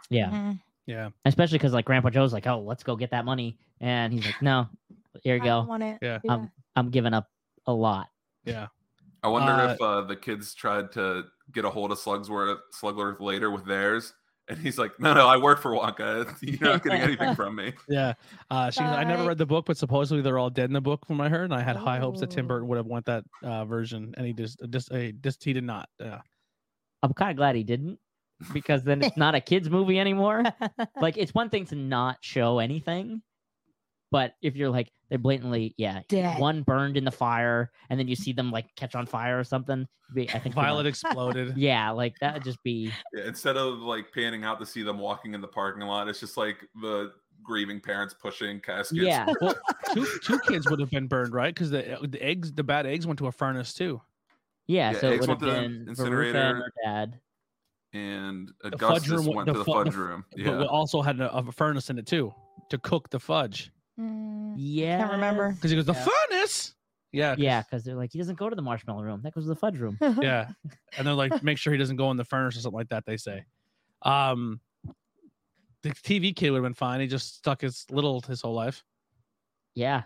Yeah. Mhm. Yeah. Especially because like Grandpa Joe's like, oh, let's go get that money, and he's like, no, here you I don't go. want it. Yeah. I'm giving up a lot. Yeah. I wonder if the kids tried to get a hold of Slugworth later with theirs, and he's like, "No, I work for Wonka. You're not getting anything from me." Yeah. She goes, I never Bye. read the book, but supposedly they're all dead in the book from what I heard, and I had high hopes that Tim Oh. Burton would have went that version, and he he did not. Yeah. I'm kind of glad he didn't, because then it's not a kids movie anymore. Like, it's one thing to not show anything, but if you're like, they're blatantly, Dead. one burned in the fire, and then you see them like catch on fire or something. I think Violet exploded. Yeah, like that would just be. Yeah, instead of like panning out to see them walking in the parking lot, it's just like the grieving parents pushing caskets. Yeah. Well, two kids would have been burned, right? Because the bad eggs went to a furnace too. Yeah, Yeah, so it eggs would have went to the been Veruca incinerator. and her dad. And fudge Augustus room- went the to the fu- fudge the- room. But Yeah. we also had a furnace in it too to cook the fudge. Yeah. Can't remember. Because he goes, the furnace. Yeah. Yeah, because they're like, he doesn't go to the marshmallow room. That goes to the fudge room. Yeah. And they're like, make sure he doesn't go in the furnace or something like that, they say. The TV kid would have been fine. He just stuck his whole life. Yeah.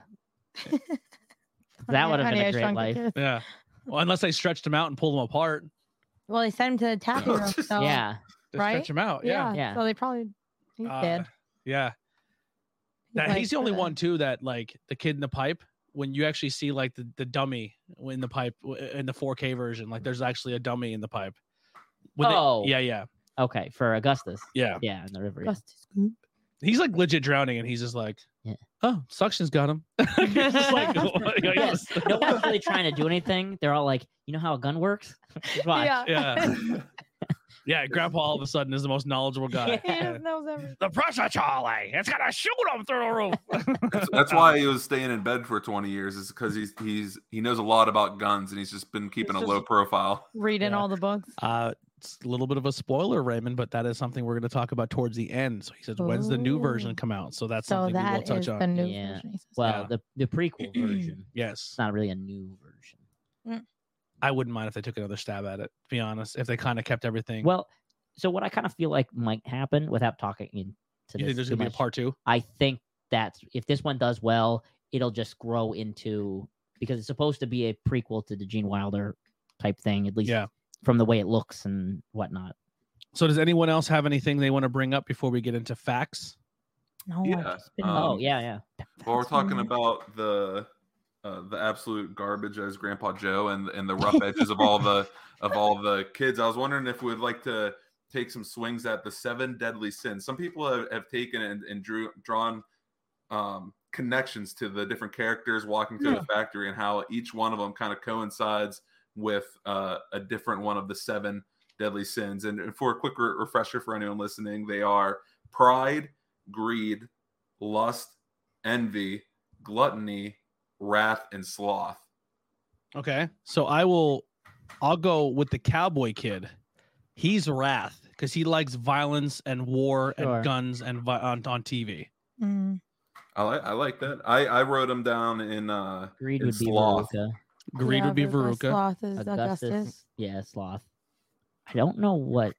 That would have been a great life. Yeah. Well, unless they stretched him out and pulled him apart. Well, they sent him to the tapping room. So, Yeah. Just Right? stretch him out. Yeah. Yeah. So they probably he's dead. Yeah. He's like, He's the only one too that like the kid in the pipe. When you actually see like the dummy in the pipe in the 4K version, like there's actually a dummy in the pipe. Yeah. Okay, for Augustus. Yeah. Yeah, in the river. Yeah. Augustus Gloop. He's like legit drowning, and he's just like, Yeah. oh, suction's got him. He's just like, Yes. No one's really trying to do anything. They're all like, you know how a gun works? Just watch. Yeah. Yeah, Grandpa all of a sudden is the most knowledgeable guy. He just knows everything. The pressure, Charlie. It's gonna shoot him through the roof. That's why he was staying in bed for 20 years, is because he knows a lot about guns, and he's just been keeping He's a low just- profile. Reading Yeah. all the books. It's a little bit of a spoiler, Raymond, but that is something we're going to talk about towards the end. So he says, when's the new version Ooh. come out? So that's So something we will that touch is the on. new Yeah. version. he says. Well, the prequel version. Yes. It's not really a new version. I wouldn't mind if they took another stab at it, to be honest, if they kind of kept everything. Well, so what I kind of feel like might happen, without talking into you think this there's too going to be a much, part two? I think that if this one does well, it'll just grow into, because it's supposed to be a prequel to the Gene Wilder type thing, at least Yeah. from the way it looks and whatnot. So does anyone else have anything they want to bring up before we get into facts? No, Yeah, I've just been- Oh yeah. Well, we're That's talking weird. about the absolute garbage as Grandpa Joe and the rough edges of all the kids. I was wondering if we'd like to take some swings at the 7 deadly sins. Some people have taken and drawn connections to the different characters walking through the factory, and how each one of them kind of coincides with a different one of the 7 deadly sins. And for a quick refresher for anyone listening, they are pride, greed, lust, envy, gluttony, wrath, and sloth. Okay. So I'll go with the cowboy kid. He's wrath because he likes violence and war Sure. and guns and on TV. Mm. I like that. I wrote them down in Greed in would be sloth. Veruca. Greed would be Veruca. Veruca. Sloth is Augustus. Augustus. Yeah, sloth. I don't know what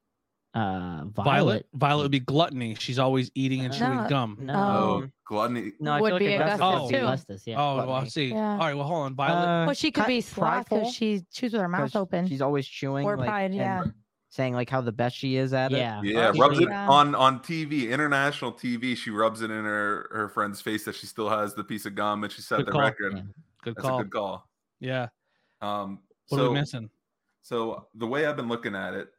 Violet. Violet would be gluttony. She's always eating and chewing No. gum. No. Oh, gluttony. No, I Would feel like be Augustus Augustus, would be too. Augustus, yeah. Oh, well, Gluttony. see. Yeah. All right, well, hold on. Violet. Well, she could be sloth prideful, because she chews with her mouth 'cause open. She's always chewing. Or like, pride, and yeah. saying like how the best she is at it. Yeah. Yeah, She rubs really- it on TV, international TV. She rubs it in her friend's face that she still has the piece of gum, and she set Good the call. record. Yeah. Good That's call. a good call. Yeah. What are we So missing? So the way I've been looking at it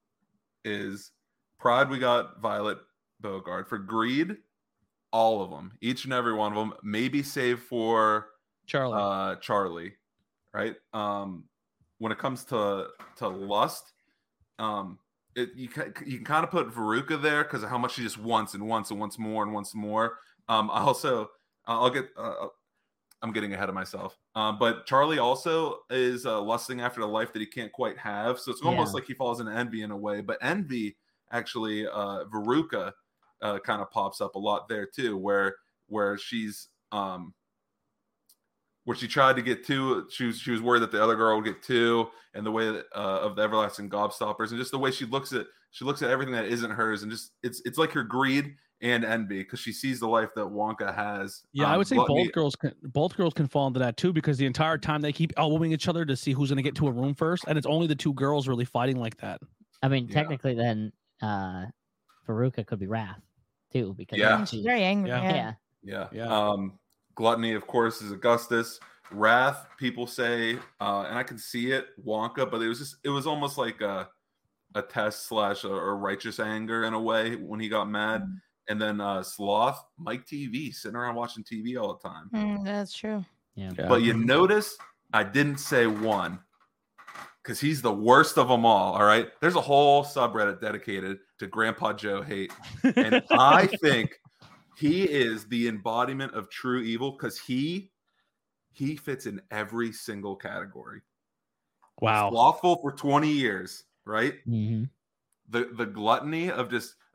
is pride. We got Violet Beauregard. For greed, all of them, each and every one of them, maybe save for Charlie. Charlie, right? When it comes to lust, you can kind of put Veruca there because of how much she just wants and wants and wants more and wants more. I'm getting ahead of myself. But Charlie also is lusting after the life that he can't quite have. So it's almost like he falls into envy in a way. But envy, actually, Veruca kind of pops up a lot there too, where she's where she tried to get two. She was worried that the other girl would get two, and the way that, of the everlasting gobstoppers, and just the way she looks at everything that isn't hers, and just it's like her greed and envy because she sees the life that Wonka has. Yeah, I would say both girls can fall into that too, because the entire time they keep elbowing each other to see who's going to get to a room first, and it's only the two girls really fighting like that. I mean, technically, then Veruca could be Wrath too, because she's very angry. Yeah. Gluttony, of course, is Augustus. Wrath, people say, and I can see it, Wonka, but it was almost like a test / a righteous anger in a way when he got mad. And then Sloth, Mike TV, sitting around watching TV all the time. That's true. Yeah. But you notice I didn't say one because he's the worst of them all. All right. There's a whole subreddit dedicated to Grandpa Joe hate. And I think he is the embodiment of true evil because he fits in every single category. Wow. Slothful for 20 years, right? Mm-hmm. The gluttony of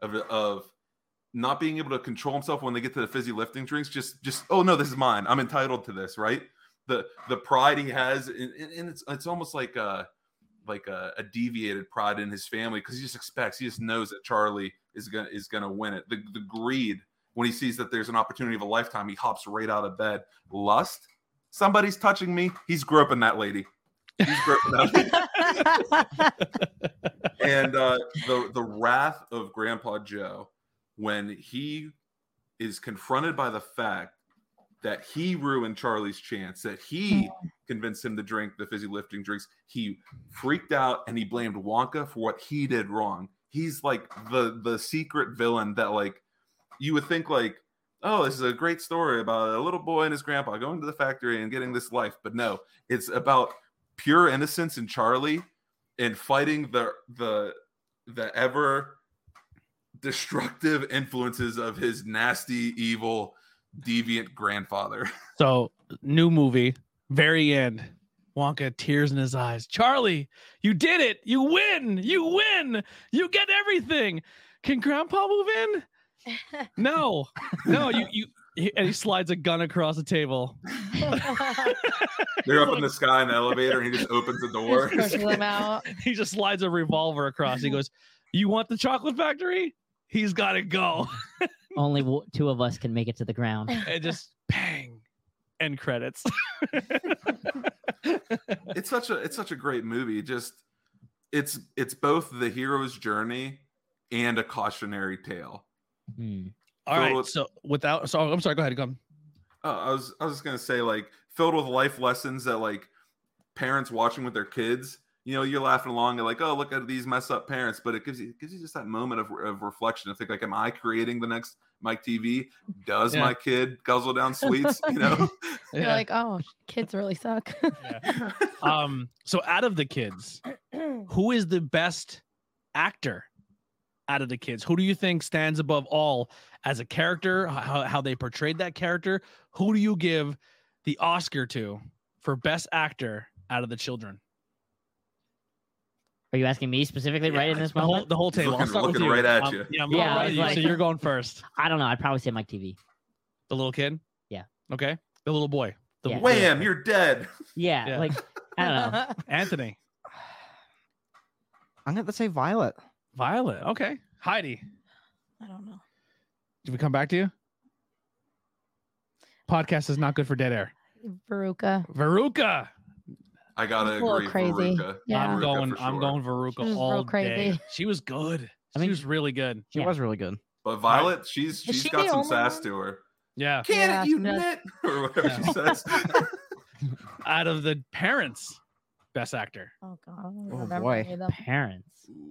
not being able to control himself when they get to the fizzy lifting drinks, just oh no, this is mine. I'm entitled to this, right? The pride he has, and it's almost like a deviated pride in his family because he just knows that Charlie is gonna win it. The greed when he sees that there's an opportunity of a lifetime, he hops right out of bed. Lust, somebody's touching me. He's groping that lady. He's groping that lady. And the wrath of Grandpa Joe, when he is confronted by the fact that he ruined Charlie's chance, that he convinced him to drink the fizzy lifting drinks, he freaked out and he blamed Wonka for what he did wrong. He's like the secret villain that, like, you would think like, oh, this is a great story about a little boy and his grandpa going to the factory and getting this life. But no, it's about pure innocence in Charlie and fighting the ever destructive influences of his nasty, evil, deviant grandfather. So, new movie, very end. Wonka, tears in his eyes. Charlie, you did it. You win. You win. You get everything. Can Grandpa move in? No. You. And he slides a gun across the table. They're up in the sky in the elevator, and he just opens the door. He just slides a revolver across. He goes, "You want the chocolate factory? He's got to go." Only two of us can make it to the ground. And just bang, end credits. It's such a great movie. Just it's both the hero's journey and a cautionary tale. All right. I'm sorry. Go ahead. Go. I was just gonna say, like, filled with life lessons that, like, parents watching with their kids. You know, you're laughing along and like, oh, look at these messed up parents, but it gives you just that moment of reflection. I think, like, am I creating the next Mike TV? Does my kid guzzle down sweets? You know, you're like, oh, kids really suck. So out of the kids, who is the best actor? Out of the kids, who do you think stands above all as a character? How they portrayed that character? Who do you give the Oscar to for best actor out of the children? Are you asking me specifically right in this moment? The whole table. Looking right at you. So you're going first. I don't know. I'd probably say Mike TV. The little kid? Yeah. Okay. The little boy. Wham! You're dead. Yeah. Like, I don't know. Anthony. I'm going to say Violet. Violet. Okay. Heidi. I don't know. Did we come back to you? Podcast is not good for dead air. Veruca. I gotta agree. Crazy. Veruca. Yeah. I'm going Veruca all day. She was good. She was really good. She was really good. But Violet, she's got some sass to her. Yeah. Can you knit? Or whatever she says. Out of the parents, best actor. Oh God. Oh boy. Parents.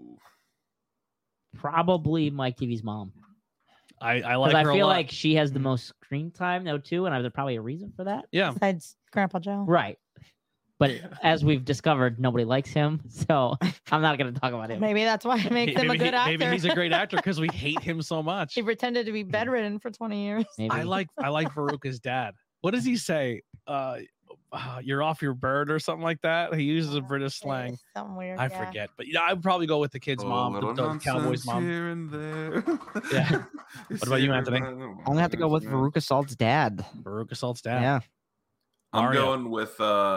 Probably Mike TV's mom. I like her I a feel lot. like she has the most screen time though too, and there's probably a reason for that. Yeah. Besides Grandpa Joe. Right. But as we've discovered, nobody likes him, so I'm not going to talk about him. Maybe that's why it makes him a good actor. Maybe he's a great actor because we hate him so much. He pretended to be bedridden for 20 years. Maybe. I like Veruca's dad. What does he say? You're off your bird or something like that. He uses a British slang. Something weird. I forget, but I would probably go with the kid's mom, the Cowboys mom. Here and there. Yeah. What about you, Anthony? I'm gonna have to go with Veruca Salt's dad. Veruca Salt's dad. Yeah. I'm Mario. going with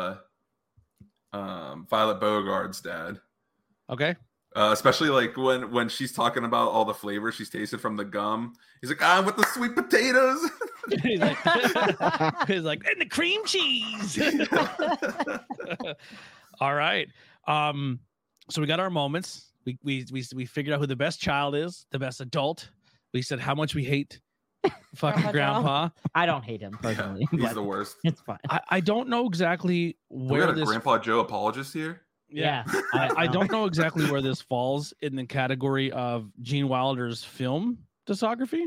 Violet Beauregard's dad. Okay. Especially like when she's talking about all the flavors she's tasted from the gum. He's like, I'm with the sweet potatoes. he's like, and the cream cheese. All right. So we got our moments. We figured out who the best child is, the best adult. We said how much we hate fucking grandpa. I don't hate him personally. He's but the worst. It's fine. I don't know exactly We where got a this. Grandpa Joe apologist here. Yeah. I don't know exactly where this falls in the category of Gene Wilder's film discography.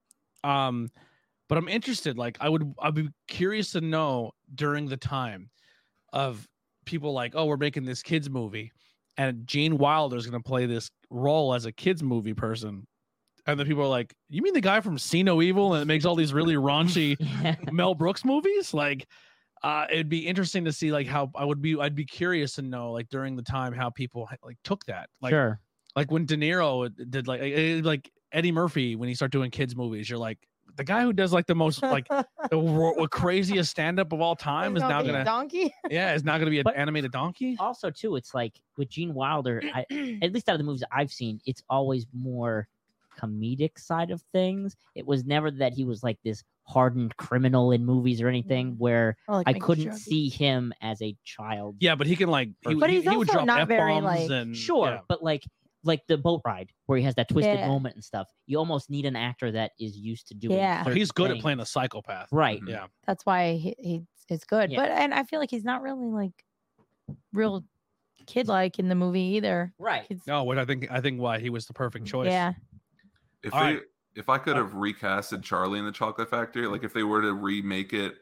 But I'm interested. Like I'd be curious to know during the time of people like, oh, we're making this kids movie, and Gene Wilder's gonna play this role as a kids movie person. And then people are like, you mean the guy from See No Evil and it makes all these really raunchy Mel Brooks movies? Like, it'd be interesting to see like how I'd be curious to know like during the time how people like took that. Like, Sure. like when De Niro did like Eddie Murphy when he started doing kids movies, you're like, the guy who does like the most like the craziest stand up of all time is now gonna donkey. Yeah, is now gonna be an But- animated donkey. Also, too, it's like with Gene Wilder, at least out of the movies I've seen, it's always more comedic side of things. It was never that he was like this hardened criminal in movies or anything where Or, like, I Mickey couldn't Druggy. see him as a child. Yeah, but he can like But he's he would also drop not very, F-bombs like- and Sure, yeah. but like the boat ride where he has that twisted Yeah. moment and stuff. You almost need an actor that is used to doing. Yeah. certain He's good at things. playing a psychopath. Right. Mhm. Yeah. That's why he is good. Yeah. But and I feel like he's not really like real kid like in the movie either. Right. He's, No, what I think why he was the perfect choice. yeah. If All they, right. if I could have recasted Charlie in the Chocolate Factory, like if they were to remake it,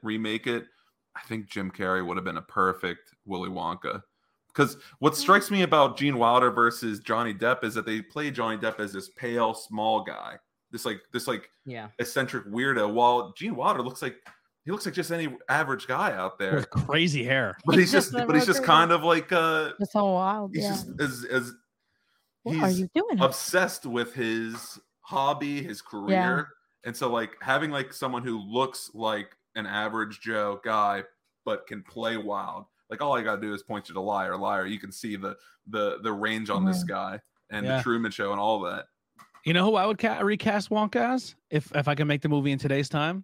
I think Jim Carrey would have been a perfect Willy Wonka. Because what strikes me about Gene Wilder versus Johnny Depp is that they play Johnny Depp as this pale, small guy, this Yeah. eccentric weirdo, while Gene Wilder looks like just any average guy out there. With crazy hair. But he's Just just a but he's just real kind of like It's so wild. he's Yeah. just as What are he's you doing? obsessed with his hobby, his career. And so like having like someone who looks like an average Joe guy but can play wild. Like all I gotta do is point you to liar. You can see the range on this guy and Yeah. the Truman Show and all that. You know who I would recast Wonka as if I can make the movie in today's time?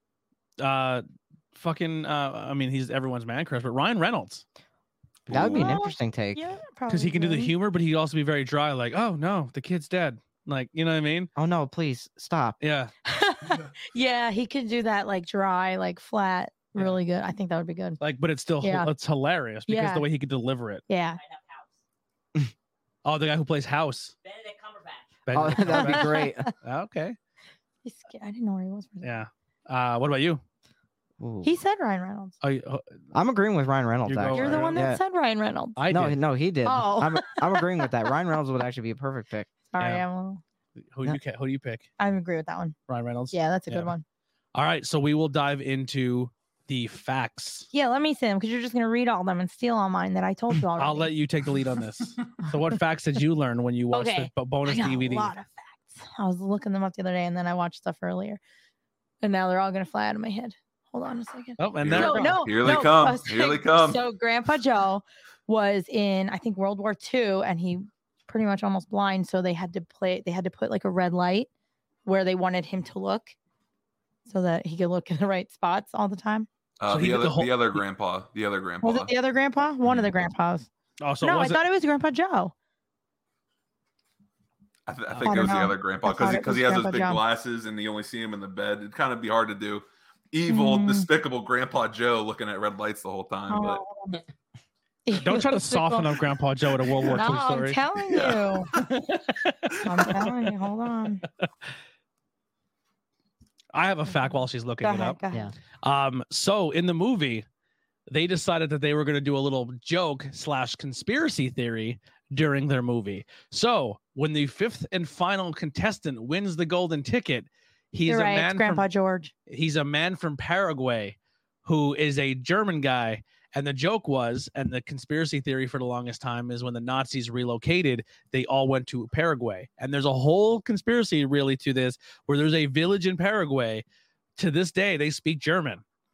I mean, he's everyone's man crush, but Ryan Reynolds. That would be an Well, interesting take. Yeah, Because he can do the probably. humor, but he'd also be very dry, like, oh no, the kid's dead. Like, you know what I mean? Oh no, please stop. Yeah. Yeah, he could do that like dry, like flat, Yeah. really good. I think that would be good. Like, but it's still Yeah. it's hilarious because Yeah. the way he could deliver it. Yeah. Oh, the guy who plays House. Benedict Cumberbatch. Oh, Benedict that'd be Cumberbatch. great. Okay. He's scared. I didn't know where he was. For a second. Yeah. What about you? Ooh. He said Ryan Reynolds. I'm agreeing with Ryan Reynolds. You go Actually. You're the Ryan one that Yeah. said Ryan Reynolds. I No, did. no, he did. Oh. I'm agreeing with that. Ryan Reynolds would actually be a perfect pick. Sorry, Yeah. Who do you pick? I agree with that one. Ryan Reynolds. Yeah, that's a Yeah. good one. All right, so we will dive into the facts. Yeah, let me say them because you're just gonna read all them and steal all mine that I told you already. I'll let you take the lead on this. So, what facts did you learn when you watched Okay. the I bonus got DVD? a lot of facts. I was looking them up the other day, and then I watched stuff earlier, and now they're all gonna fly out of my head. Hold on a second. Oh, and Here there they it come. goes. Here they come. I Here they come. So Grandpa Joe was in, I think, World War II, and he pretty much almost blind. So they had to put like a red light where they wanted him to look, so that he could look in the right spots all the time. So he did the whole- the other grandpa. The other grandpa. Was it the other grandpa? One of the grandpas. Oh, so no, I was it? thought it was Grandpa Joe. I think I it don't was the know. other grandpa I thought it because he was has those Grandpa big Joe. glasses and you only see him in the bed. It'd kind of be hard to do. Evil, despicable Grandpa Joe looking at red lights the whole time. But Oh. Don't try to soften up Grandpa Joe at a World War No, II I'm story. telling you. I'm telling you. Hold on. I have a fact while she's looking Go it ahead. up. Go ahead. Yeah. So in the movie, they decided that they were going to do a little joke / conspiracy theory during their movie. So when the fifth and final contestant wins the golden ticket, he's You're a right. It's man Grandpa from George. he's a man from Paraguay who is a German guy. And the joke was, and the conspiracy theory for the longest time is when the Nazis relocated, they all went to Paraguay. And there's a whole conspiracy really to this, where there's a village in Paraguay. To this day, they speak German.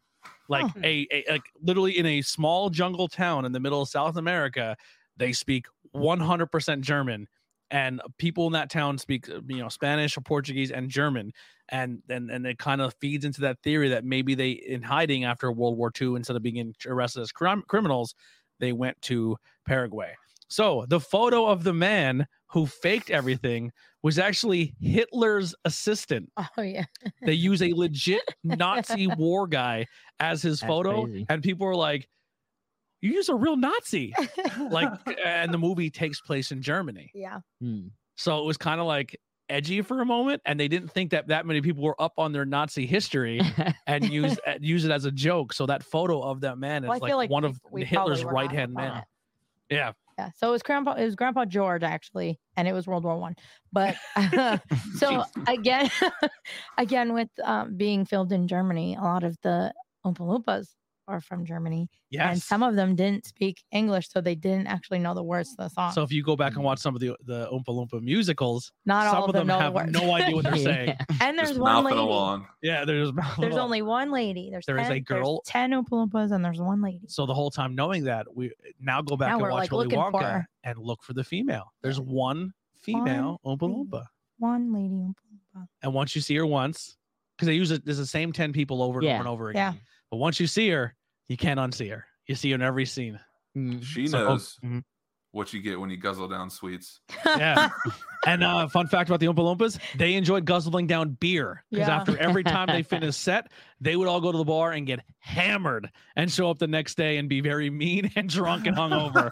Like like literally in a small jungle town in the middle of South America, they speak 100% German, and people in that town speak Spanish or Portuguese and German, and it kind of feeds into that theory that maybe they, in hiding after World War II, instead of being arrested as criminals, they went to Paraguay. So the photo of the man who faked everything was actually Hitler's assistant. Oh yeah. They use a legit Nazi war guy as his photo, crazy. and people were like, "You use a real Nazi!" Like, and the movie takes place in Germany. Yeah. So it was kind of like edgy for a moment, and they didn't think that many people were up on their Nazi history and use it as a joke. So that photo of that man is Well, I feel like one of we Hitler's probably were right not hand up on man. it. Yeah. Yeah. So it was Grandpa George actually, and it was World War One. But so again with being filmed in Germany, a lot of the Oompa Loompas are from Germany. Yes. And some of them didn't speak English, so they didn't actually know the words to the song. So if you go back and watch some of the Oompa Loompa musicals, Not some all of them know the have words. no idea what they're saying. And there's Just one mouthing lady. along. Yeah, there's There's only one lady. There is a girl. There's 10 Oompa Loompas, and there's one lady. So the whole time knowing that, we now go back Now and we're, watch like, Willy looking for Wonka her. and look for the female. There's one female Oompa lady. Loompa. One lady Oompa Loompa. And once you see her once, because they use it, there's the same 10 people over and over and over again. Yeah. But once you see her, you can't unsee her. You see her in every scene. She So- knows Mhm. what you get when you guzzle down sweets. Yeah. And fun fact about the Oompa Loompas, they enjoyed guzzling down beer because Yeah. after every time they finished set, they would all go to the bar and get hammered and show up the next day and be very mean and drunk and hungover.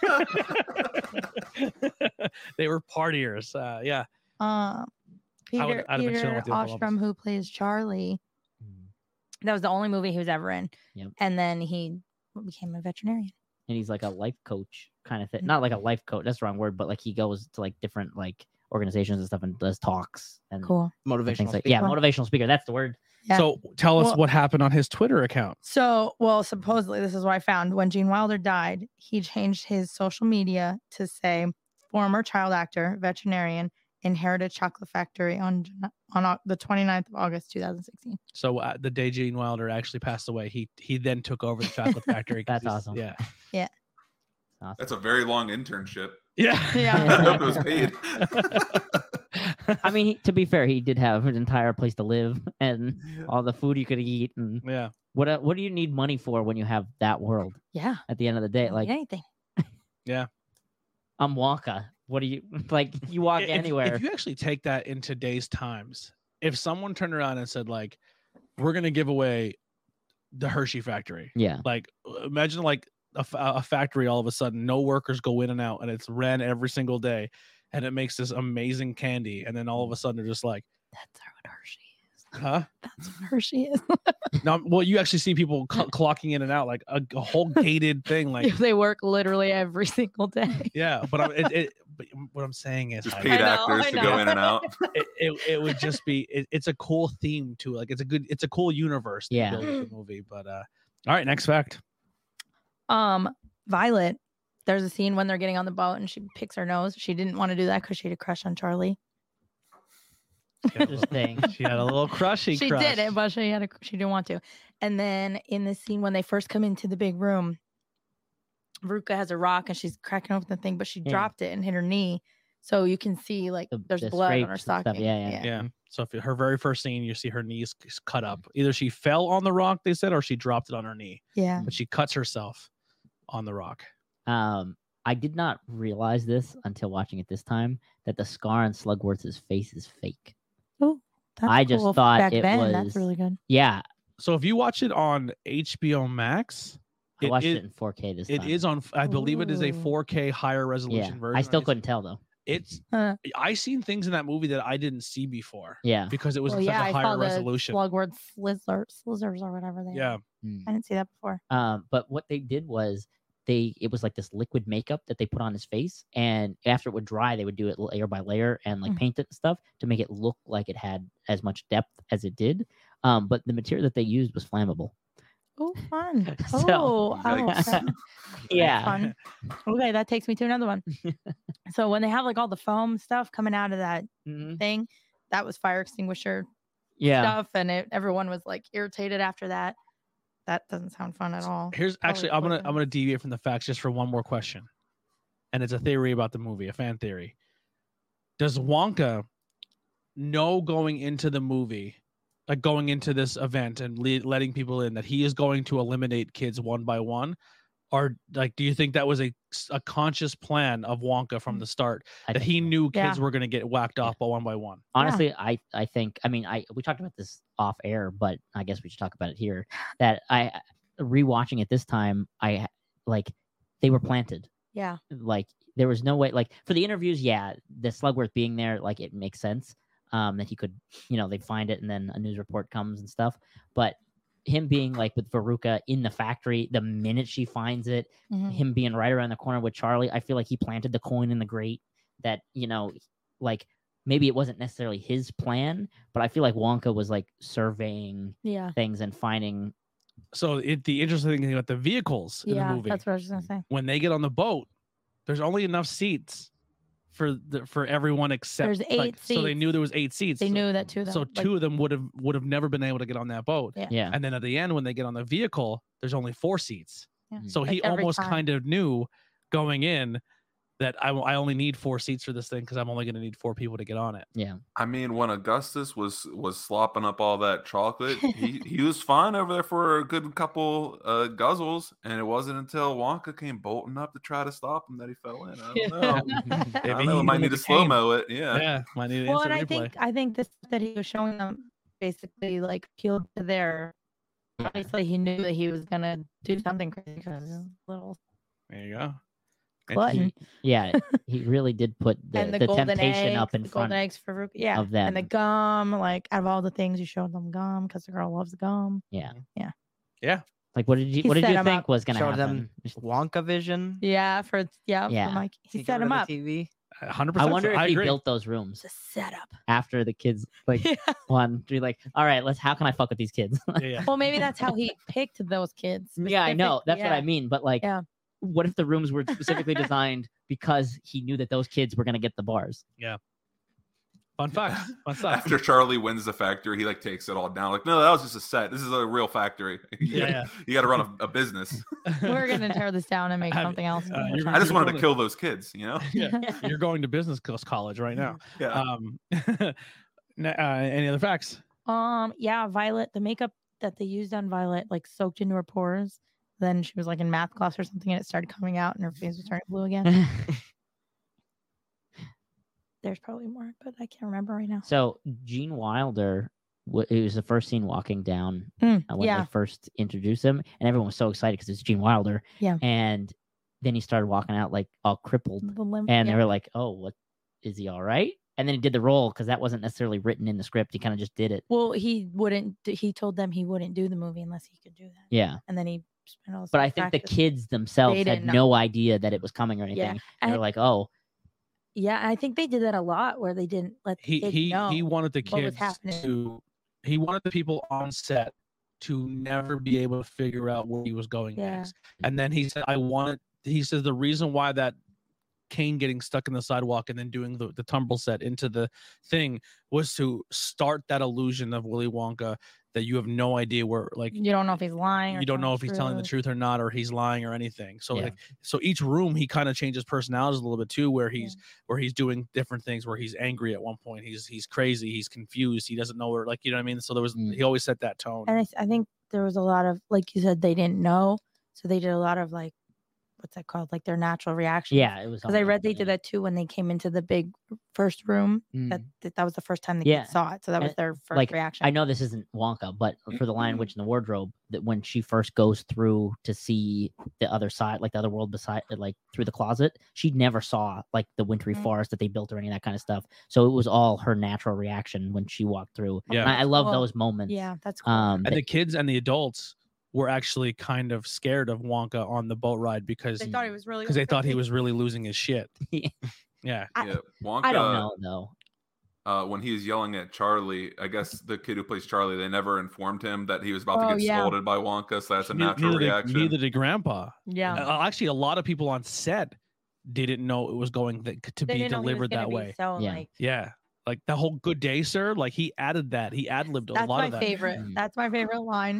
They were partiers. Yeah. Peter I'd have been chilling with the Oompa Loompas. Ostrom, who plays Charlie, that was the only movie he was ever in. Yep. And then he became a veterinarian. And he's like a life coach kind of thing. Not like a life coach, that's the wrong word, but like he goes to like different like organizations and stuff and does talks and Cool. and Motivational things like speaker. yeah, motivational speaker. That's the word. Yeah. So tell us Well- what happened on his Twitter account. So, well, supposedly, this is what I found. When Gene Wilder died, he changed his social media to say, former child actor, veterinarian, inherited chocolate factory on the 29th of August, 2016. So the day Gene Wilder actually passed away, he then took over the chocolate factory. 'cause That's he's- awesome. Yeah. Awesome. That's a very long internship. Yeah. Yeah. I hope it was paid. I mean, to be fair, he did have an entire place to live and all the food you could eat. And Yeah. what do you need money for when you have that world? Yeah. At the end of the day, Don't like need anything. I'm Wonka. What do you like? You walk If- anywhere. If you actually take that in today's times, if someone turned around and said like, "We're gonna give away the Hershey factory," yeah, like imagine like a factory all of a sudden, no workers go in and out, and it's ran every single day, and it makes this amazing candy, and then all of a sudden they're just like, That's what Hershey is. "Huh?" That's what Hershey is. No, well, you actually see people clocking in and out like a whole gated thing, like They work literally every single day. yeah. But but what I'm saying is, Just like, paid I know, actors I to go know. in and out. it would just be it's a cool theme to it. Like it's a cool universe to Yeah. build with the movie. But all right, next fact. Violet, there's a scene when they're getting on the boat and she picks her nose. She didn't want to do that because she had a crush on Charlie. interesting. She had a little crushy She crush. did it, but she didn't want to. And then in the scene when they first come into the big room, Veruca has a rock and she's cracking open the thing, but she Yeah. dropped it and hit her knee. So you can see like there's the blood on her scrapes and stuff. stocking. Yeah. Yeah. So if her very first scene, you see her knees cut up. Either she fell on the rock, they said, or she dropped it on her knee. Yeah. But she cuts herself on the rock. I did not realize this until watching it this time that the scar on Slugworth's face is fake. Oh, that's I just cool. thought back it then. That's was- really good. Yeah, So if you watch it on HBO Max, I watched it- it in 4K this it time. is on. I believe it is a Ooh. 4K higher resolution Yeah, version. I still It's- couldn't tell though. It's Huh. I seen things in that movie that I didn't see before Yeah. because it was Well, such yeah, a I saw higher the resolution. Slugworth slizzers or whatever they Yeah. are. Mm. I didn't see that before. But what they did was it was like this liquid makeup that they put on his face, and after it would dry, they would do it layer by layer and like Mhm. paint it and stuff to make it look like it had as much depth as it did. But the material that they used was flammable. Oh, fun. So- Oh, Yikes. okay. Yeah. Fun. Okay, that takes me to another one. So when they have like all the foam stuff coming out of that Mhm. thing, that was fire extinguisher Yeah. stuff, and everyone was like irritated after that. that doesn't sound fun at all. Here's actually I'm gonna deviate from the facts just for one more question, and it's a theory about the movie, a fan theory. Does Wonka know going into the movie, like going into this event and letting people in, that he is going to eliminate kids one by one? Or like, do you think that was a conscious plan of Wonka from the start, that he knew kids were going to get whacked off one by one? Honestly, I think, I mean, we talked about this off air, but I guess we should talk about it here. That I rewatching it this time, I like they were planted. Yeah. Like there was no way, like for the interviews, the Slugworth being there, like it makes sense that he could, they find it and then a news report comes and stuff. But him being like with Veruca in the factory, the minute she finds it, him being right around the corner with Charlie, I feel like he planted the coin in the grate that, like maybe it wasn't necessarily his plan, but I feel like Wonka was like surveying things and finding. So the interesting thing about the vehicles in the movie, that's what I was going to say. When they get on the boat, there's only enough seats for everyone except there's 8 seats. So they knew there was 8 seats. They knew that two of them. So two of them would have never been able to get on that boat. Yeah. And then at the end, when they get on the vehicle, there's only 4 seats. Yeah. So he almost kind of knew going in that I only need 4 seats for this thing because I'm only going to need 4 people to get on it. Yeah. I mean, when Augustus was slopping up all that chocolate, he was fine over there for a good couple guzzles, and it wasn't until Wonka came bolting up to try to stop him that he fell in. I don't know. I don't know. Might need to slow-mo it. Yeah. Might need well, and I think this that he was showing them basically like appealed to their. Obviously, he knew that he was gonna do something crazy because little. There you go. Glutton. He really did put the temptation eggs, up in the front golden eggs for of them. And the gum, like out of all the things, you showed them gum because the girl loves gum. Yeah. Like, what did you think was going to happen? Them Wonka vision. Yeah, for Mike. He set him up. TV. 100%. I wonder if he agree. built those rooms. It's a setup. After the kids, like, one, three, like, all right, how can I fuck with these kids? Well, maybe that's how he picked those kids. Yeah, I know. That's what I mean. But, like, what if the rooms were specifically designed because he knew that those kids were going to get the bars? Yeah. Fun fact. Fun stuff. After Charlie wins the factory, he like takes it all down. Like, no, that was just a set. This is a real factory. You got to run a business. We're gonna tear this down and make something else. I just wanted to kill those kids. Yeah, you're going to business college right now. Yeah. Any other facts? Violet, the makeup that they used on Violet like soaked into her pores. Then she was like in math class or something, and it started coming out, and her face was turning blue again. There's probably more, but I can't remember right now. So Gene Wilder, it was the first scene walking down when they first introduced him, and everyone was so excited because it's Gene Wilder. Yeah. And then he started walking out like all crippled, and they were like, "Oh, what is he all right?" And then he did the role because that wasn't necessarily written in the script. He kind of just did it. Well, he told them he wouldn't do the movie unless he could do that. Yeah. And then he spent all. But I think the kids themselves had no idea that it was coming or anything. Yeah. And they're like, "Oh." Yeah, I think they did that a lot where they didn't let the kids know he wanted the kids he wanted the people on set to never be able to figure out where he was going next. And then he said, he says the reason why that Kane getting stuck in the sidewalk and then doing the tumble set into the thing was to start that illusion of Willy Wonka that you have no idea where, like, you don't know if he's lying or you don't know if he's telling the truth or not, or he's lying or anything. So so each room he kind of changes personalities a little bit too, where he's doing different things, where he's angry at one point, he's crazy, he's confused, he doesn't know where, like, you know what I mean? So there was he always set that tone. And I think there was a lot of, like you said, they didn't know, so they did a lot of like, what's that called? Like their natural reaction. Yeah, it was. Because I read they did that too when they came into the big first room. That was the first time they saw it. So that was their first reaction. I know this isn't Wonka, but for the Lion, Witch, and the Wardrobe, that when she first goes through to see the other side, like the other world beside, like through the closet, she never saw like the wintry forest that they built or any of that kind of stuff. So it was all her natural reaction when she walked through. Yeah, and I love those moments. Yeah, that's cool. And the kids and the adults were actually kind of scared of Wonka on the boat ride because they thought he was really losing his shit. Yeah. Wonka, I don't know though. When he was yelling at Charlie, I guess the kid who plays Charlie, they never informed him that he was about to get scolded by Wonka, so that's a natural reaction. Neither did Grandpa. Yeah. Actually, a lot of people on set didn't know it was going to be delivered that way. Yeah. Like the whole "Good day, sir." Like he added that. He ad-libbed a lot of that. That's my favorite. That's my favorite line.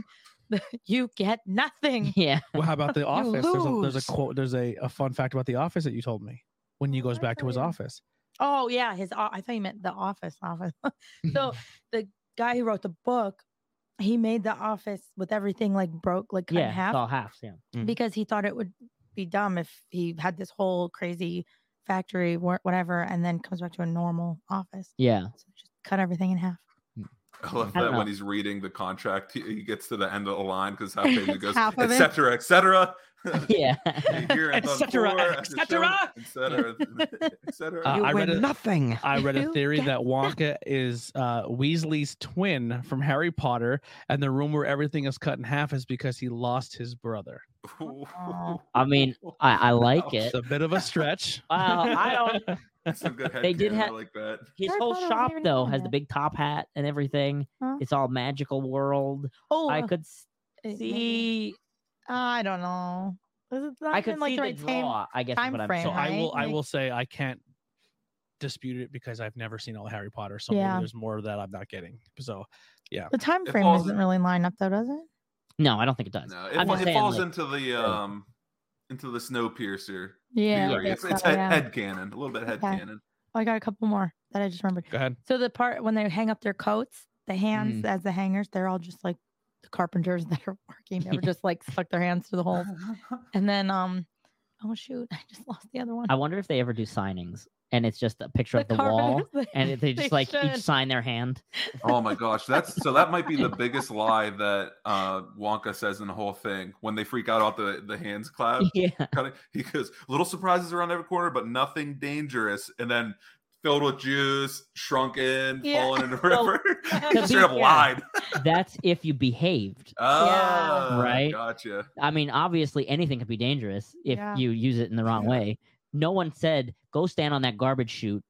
You get nothing. Yeah. Well, how about The Office? There's a lose. quote. There's a fun fact about The Office that you told me when he goes back to his office. Oh yeah, I thought you meant the office. So the guy who wrote the book, he made the office with everything like broke, like cut in Yeah. half, It's all halves. Yeah. because he thought it would be dumb if he had this whole crazy factory, whatever, and then comes back to a normal office. Yeah. So just cut everything in half. I love I don't that when know. he's reading the contract, he gets to the end of the line because half page it goes, Half of it. etc., etc. Yeah. Et cetera, et cetera. etc. I read a, nothing. I read a You theory get that Wonka is Weasley's twin from Harry Potter, and the room where everything is cut in half is because he lost his brother. I mean, I like it. It's a bit of a stretch. I don't. That's some good They did headcanon. have- I like that. His I whole thought I wasn't shop even though doing has the that. big top hat and everything. Huh? It's all magical world. Oh, I could maybe. see. I don't know. Is it not I could even, like see the the right time? draw. I guess is time what I'm frame, So saying. I right? will say I can't dispute it because I've never seen all Harry Potter. So maybe Yeah. there's more that I'm not getting. So The time It frame falls doesn't in- really line up though, does it? No, I don't think it does. No, I'm just it saying, falls like, into the Snowpiercer Yeah. theory. I It's, guess it's so, yeah. head canon, a little bit head Okay. canon. Oh, I got a couple more that I just remembered. go ahead. So the part when they hang up their coats, the hands Mm. as the hangers, they're all just like the carpenters that are working. They were just like stuck their hands through the holes. And then oh shoot, I just lost the other one. I wonder if they ever do signings and it's just a picture of the wall and they just like each should. sign their hand. Oh my gosh, that might be the biggest lie that Wonka says in the whole thing when they freak out about the hands clap. Yeah. He goes, little surprises around every corner, but nothing dangerous. And then filled with juice, shrunken, Yeah. falling in the Well, river. to Straight up be- lied. That's if you behaved. Oh, Right. Gotcha. I mean, obviously anything could be dangerous if Yeah. you use it in the wrong Yeah. way. No one said go stand on that garbage chute.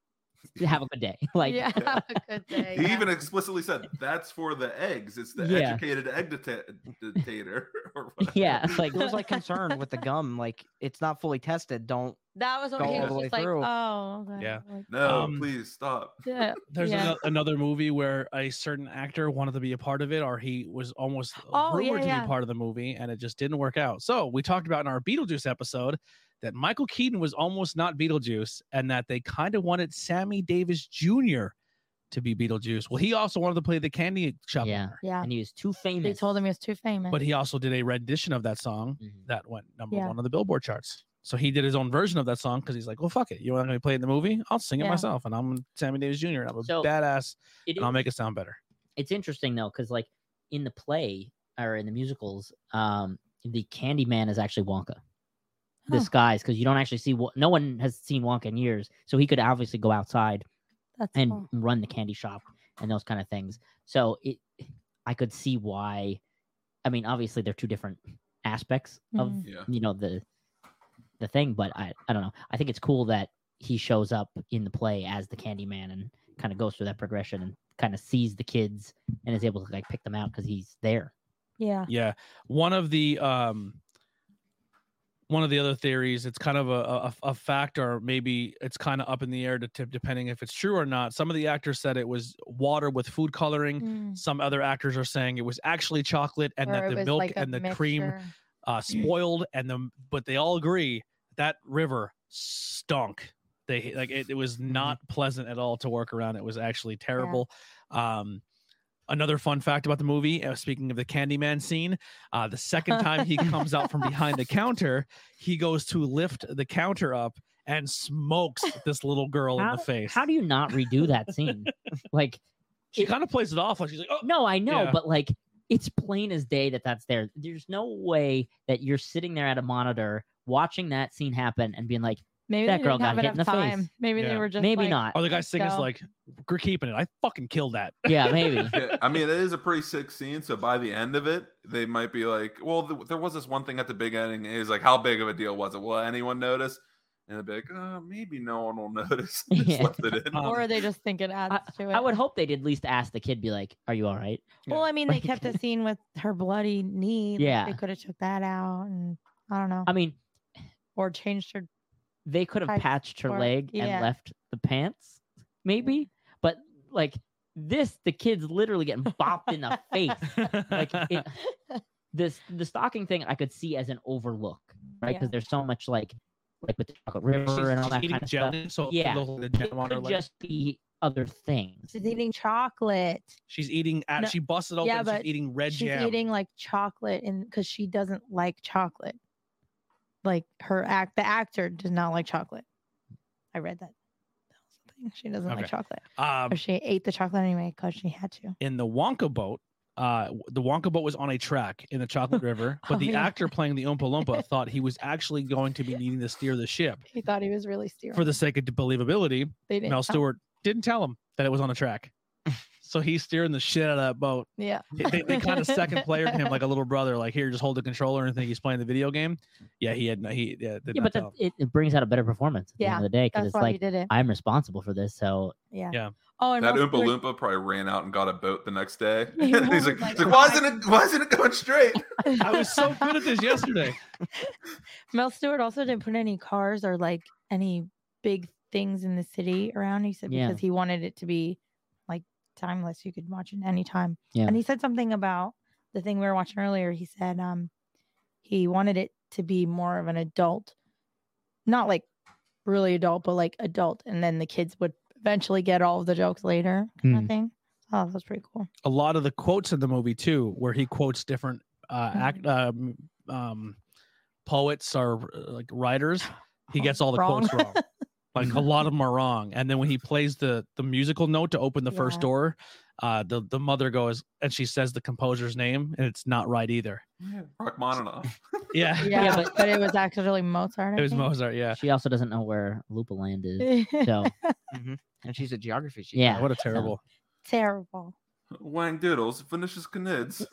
Have a good day. Like yeah, have a good day. He yeah. even explicitly said that's for the eggs. It's the Yeah. educated egg dictator. Or whatever. yeah, it's like There was like concern with the gum, like it's not fully tested. Don't. That was what go he all was the way just like, through. oh, okay. Yeah. Like, No, Um, please stop. yeah. There's yeah. another movie where a certain actor wanted to be a part of it, or he was almost Oh, yeah, rumored to yeah. be part of the movie, and it just didn't work out. So we talked about in our Beetlejuice episode that Michael Keaton was almost not Beetlejuice, and that they kind of wanted Sammy Davis Jr. to be Beetlejuice. Well, he also wanted to play the candy shop Yeah. owner, Yeah. and he was too famous. They told him he was too famous. but he also did a rendition of that song Mhm. that went number Yeah. one on the Billboard charts. So he did his own version of that song because he's like, well, fuck it. You want to play it in the movie? I'll sing it Yeah. myself, and I'm Sammy Davis Jr. and I'm a So, badass, It and I'll is- make it sound better. it's interesting though, because like in the play or in the musicals, the Candyman is actually Wonka. Huh. Disguised because you don't actually see no one has seen Wonka in years, so he could obviously go outside That's and cool. run the candy shop and those kind of things. So I could see why. I mean, obviously they're two different aspects of Mhm. Yeah. the thing, but I don't know. I think it's cool that he shows up in the play as the Candyman and kind of goes through that progression and kind of sees the kids and is able to like pick them out because he's there. Yeah. Yeah, one of the other theories, it's kind of a fact, or maybe it's kind of up in the air depending if it's true or not. Some of the actors said it was water with food coloring. Mm. Some other actors are saying it was actually chocolate, and Or that it the was milk like a and the cream mixture. spoiled, but they all agree that river stunk. They like it was not pleasant at all to work around. It was actually terrible. Another fun fact about the movie, speaking of the Candyman scene, the second time he comes out from behind the counter, he goes to lift the counter up and smokes this little girl in the face. How do you not redo that scene? Like, She kind of plays it off like she's like, oh, no, I know, Yeah. but like it's plain as day that that's there. There's no way that you're sitting there at a monitor watching that scene happen and being like, Maybe that they girl didn't have got hit in enough the time. face. Maybe Yeah. they were just maybe like, not. or the guy singing is go. like, we're keeping it. I fucking killed that. Yeah, maybe. Yeah, I mean, it is a pretty sick scene. So by the end of it, they might be like, well, there was this one thing at the beginning. It was like, how big of a deal was it? Will anyone notice? And they'd be like, maybe no one will notice. Just Yeah. left it in. or they just think it adds to it. I would hope they'd at least ask the kid, be like, "Are you all right?" Well, I mean, they kept the scene with her bloody knee. Like, Yeah. they could have took that out, and I don't know, I mean, or changed her. they could have Tights patched her or- leg yeah. and left the pants, maybe. But like, the kid's literally getting bopped in the face. Like the stalking thing, I could see as an overlook, right? Because there's so much like with the chocolate river and all that kind of jelly, stuff. So Yeah, the gem on her could leg. just be other things. She's eating chocolate. She's eating. No, she busted open. yeah, She's eating red she's jam. eating like chocolate, because she doesn't like chocolate. Like the actor does not like chocolate. I read that. She doesn't like chocolate. Or she ate the chocolate anyway because she had to. In the Wonka boat, the Wonka boat was on a track in the Chocolate River, but the actor playing the Oompa Loompa thought he was actually going to be needing to steer the ship. He thought he was really steering. For the sake of believability, Mel Stewart didn't tell him that it was on a track. So he's steering the shit out of that boat. Yeah. They kind of second playered him like a little brother, like, here, just hold the controller and think he's playing the video game. Yeah, But it brings out a better performance at the end of the day, because it's like, I'm responsible for this. So yeah. Oh, and that Oompa Loompa probably ran out and got a boat the next day. He's like, why isn't it going straight? I was so good at this yesterday. Mel Stewart also didn't put any cars or like any big things in the city around. He said because he wanted it to be like timeless. You could watch it anytime. Yeah. And he said something about the thing we were watching earlier. He said he wanted it to be more of an adult, not like really adult, but like adult. And then the kids would eventually get all of the jokes later, kind of thing. Oh, that was pretty cool. A lot of the quotes in the movie too, where he quotes different poets or like writers, he gets all the quotes wrong. Like a lot of them are wrong. And then when he plays the musical note to open the first door, the mother goes and she says the composer's name, and it's not right either. Rachmaninoff. Yeah. But it was actually Mozart. It was Mozart. Yeah. She also doesn't know where Lupa Land is. So. And she's a geography teacher. Yeah. What a terrible. Terrible. Wang Doodles finishes Knids.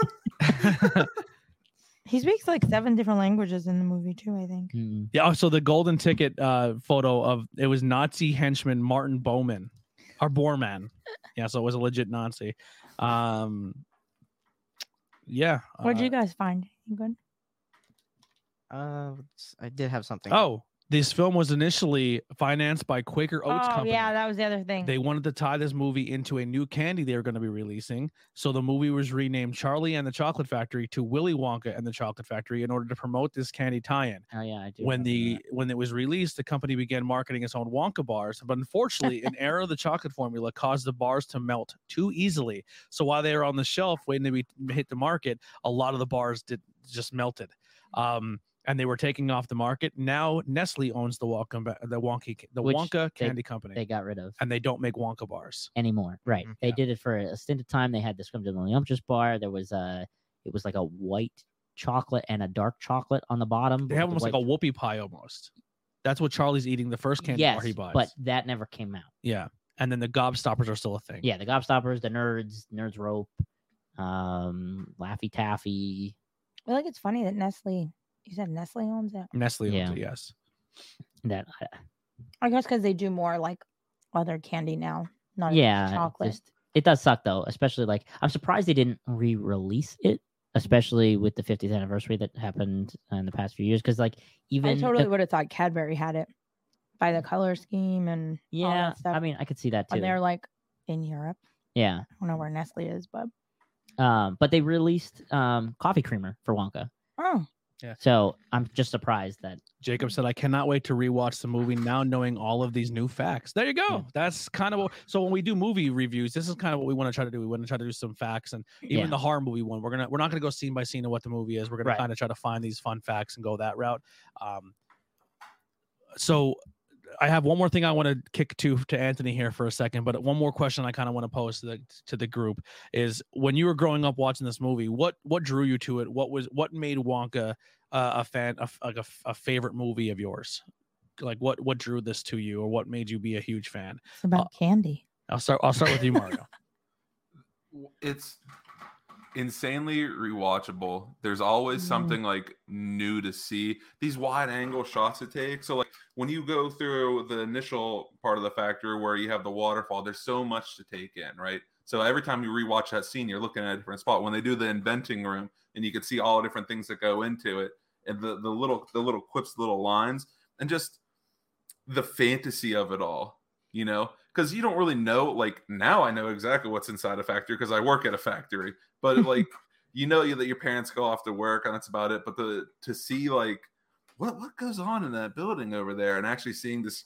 He speaks like 7 different languages in the movie too, I think. Yeah. So the golden ticket photo of it was Nazi henchman Martin Bowman or Bormann. Yeah. So it was a legit Nazi. Yeah. What did you guys find? You good? I did have something. Oh, this film was initially financed by Quaker Oats Company. Yeah, that was the other thing. They wanted to tie this movie into a new candy they were going to be releasing. So the movie was renamed Charlie and the Chocolate Factory to Willy Wonka and the Chocolate Factory in order to promote this candy tie-in. Oh yeah, I do. When it was released, the company began marketing its own Wonka bars, but unfortunately, an error of the chocolate formula caused the bars to melt too easily. So while they were on the shelf waiting to hit the market, a lot of the bars just melted. And they were taking off the market. Now Nestle owns the Wonka candy company. They got rid of, and they don't make Wonka bars anymore. Right? They did it for a stint of time. They had the Scrumdiddlyumptious bar. There was it was like a white chocolate and a dark chocolate on the bottom. They have almost like a whoopie pie almost. That's what Charlie's eating, the first candy bar he buys. But that never came out. Yeah, and then the Gobstoppers are still a thing. Yeah, the Gobstoppers, the Nerds Rope, Laffy Taffy. I feel like it's funny that Nestle. You said Nestle owns it? Nestle owns it, yes. That I guess because they do more like other candy now. Not chocolate. It does suck though, especially like I'm surprised they didn't re-release it, especially with the 50th anniversary that happened in the past few years. Because like even I totally would have thought Cadbury had it by the color scheme and all that stuff. I mean I could see that too. And they're like in Europe. Yeah, I don't know where Nestle is, but they released coffee creamer for Wonka. Oh. Yeah. So I'm just surprised that Jacob said, I cannot wait to rewatch the movie now knowing all of these new facts. There you go. Yeah. That's kind of what, so when we do movie reviews, this is kind of what we want to try to do. We want to try to do some facts, and even the horror movie one, we're not going to go scene by scene of what the movie is. We're going to kind of try to find these fun facts and go that route. So I have one more thing I want to kick to Anthony here for a second, but one more question I kind of want to pose to the group is, when you were growing up watching this movie, what drew you to it? What made Wonka a favorite movie of yours? Like what drew this to you, or what made you be a huge fan? It's about candy. I'll start with you, Mario. It's insanely rewatchable. There's always something like new to see. These wide angle shots it takes. So like when you go through the initial part of the factory where you have the waterfall, there's so much to take in, right? So every time you rewatch that scene, you're looking at a different spot. When they do the inventing room, and you can see all the different things that go into it, and the little quips, little lines, and just the fantasy of it all. you know, because you don't really know. Like now I know exactly what's inside a factory because I work at a factory, but like, you know that your parents go off to work and that's about it. But to see like what goes on in that building over there and actually seeing this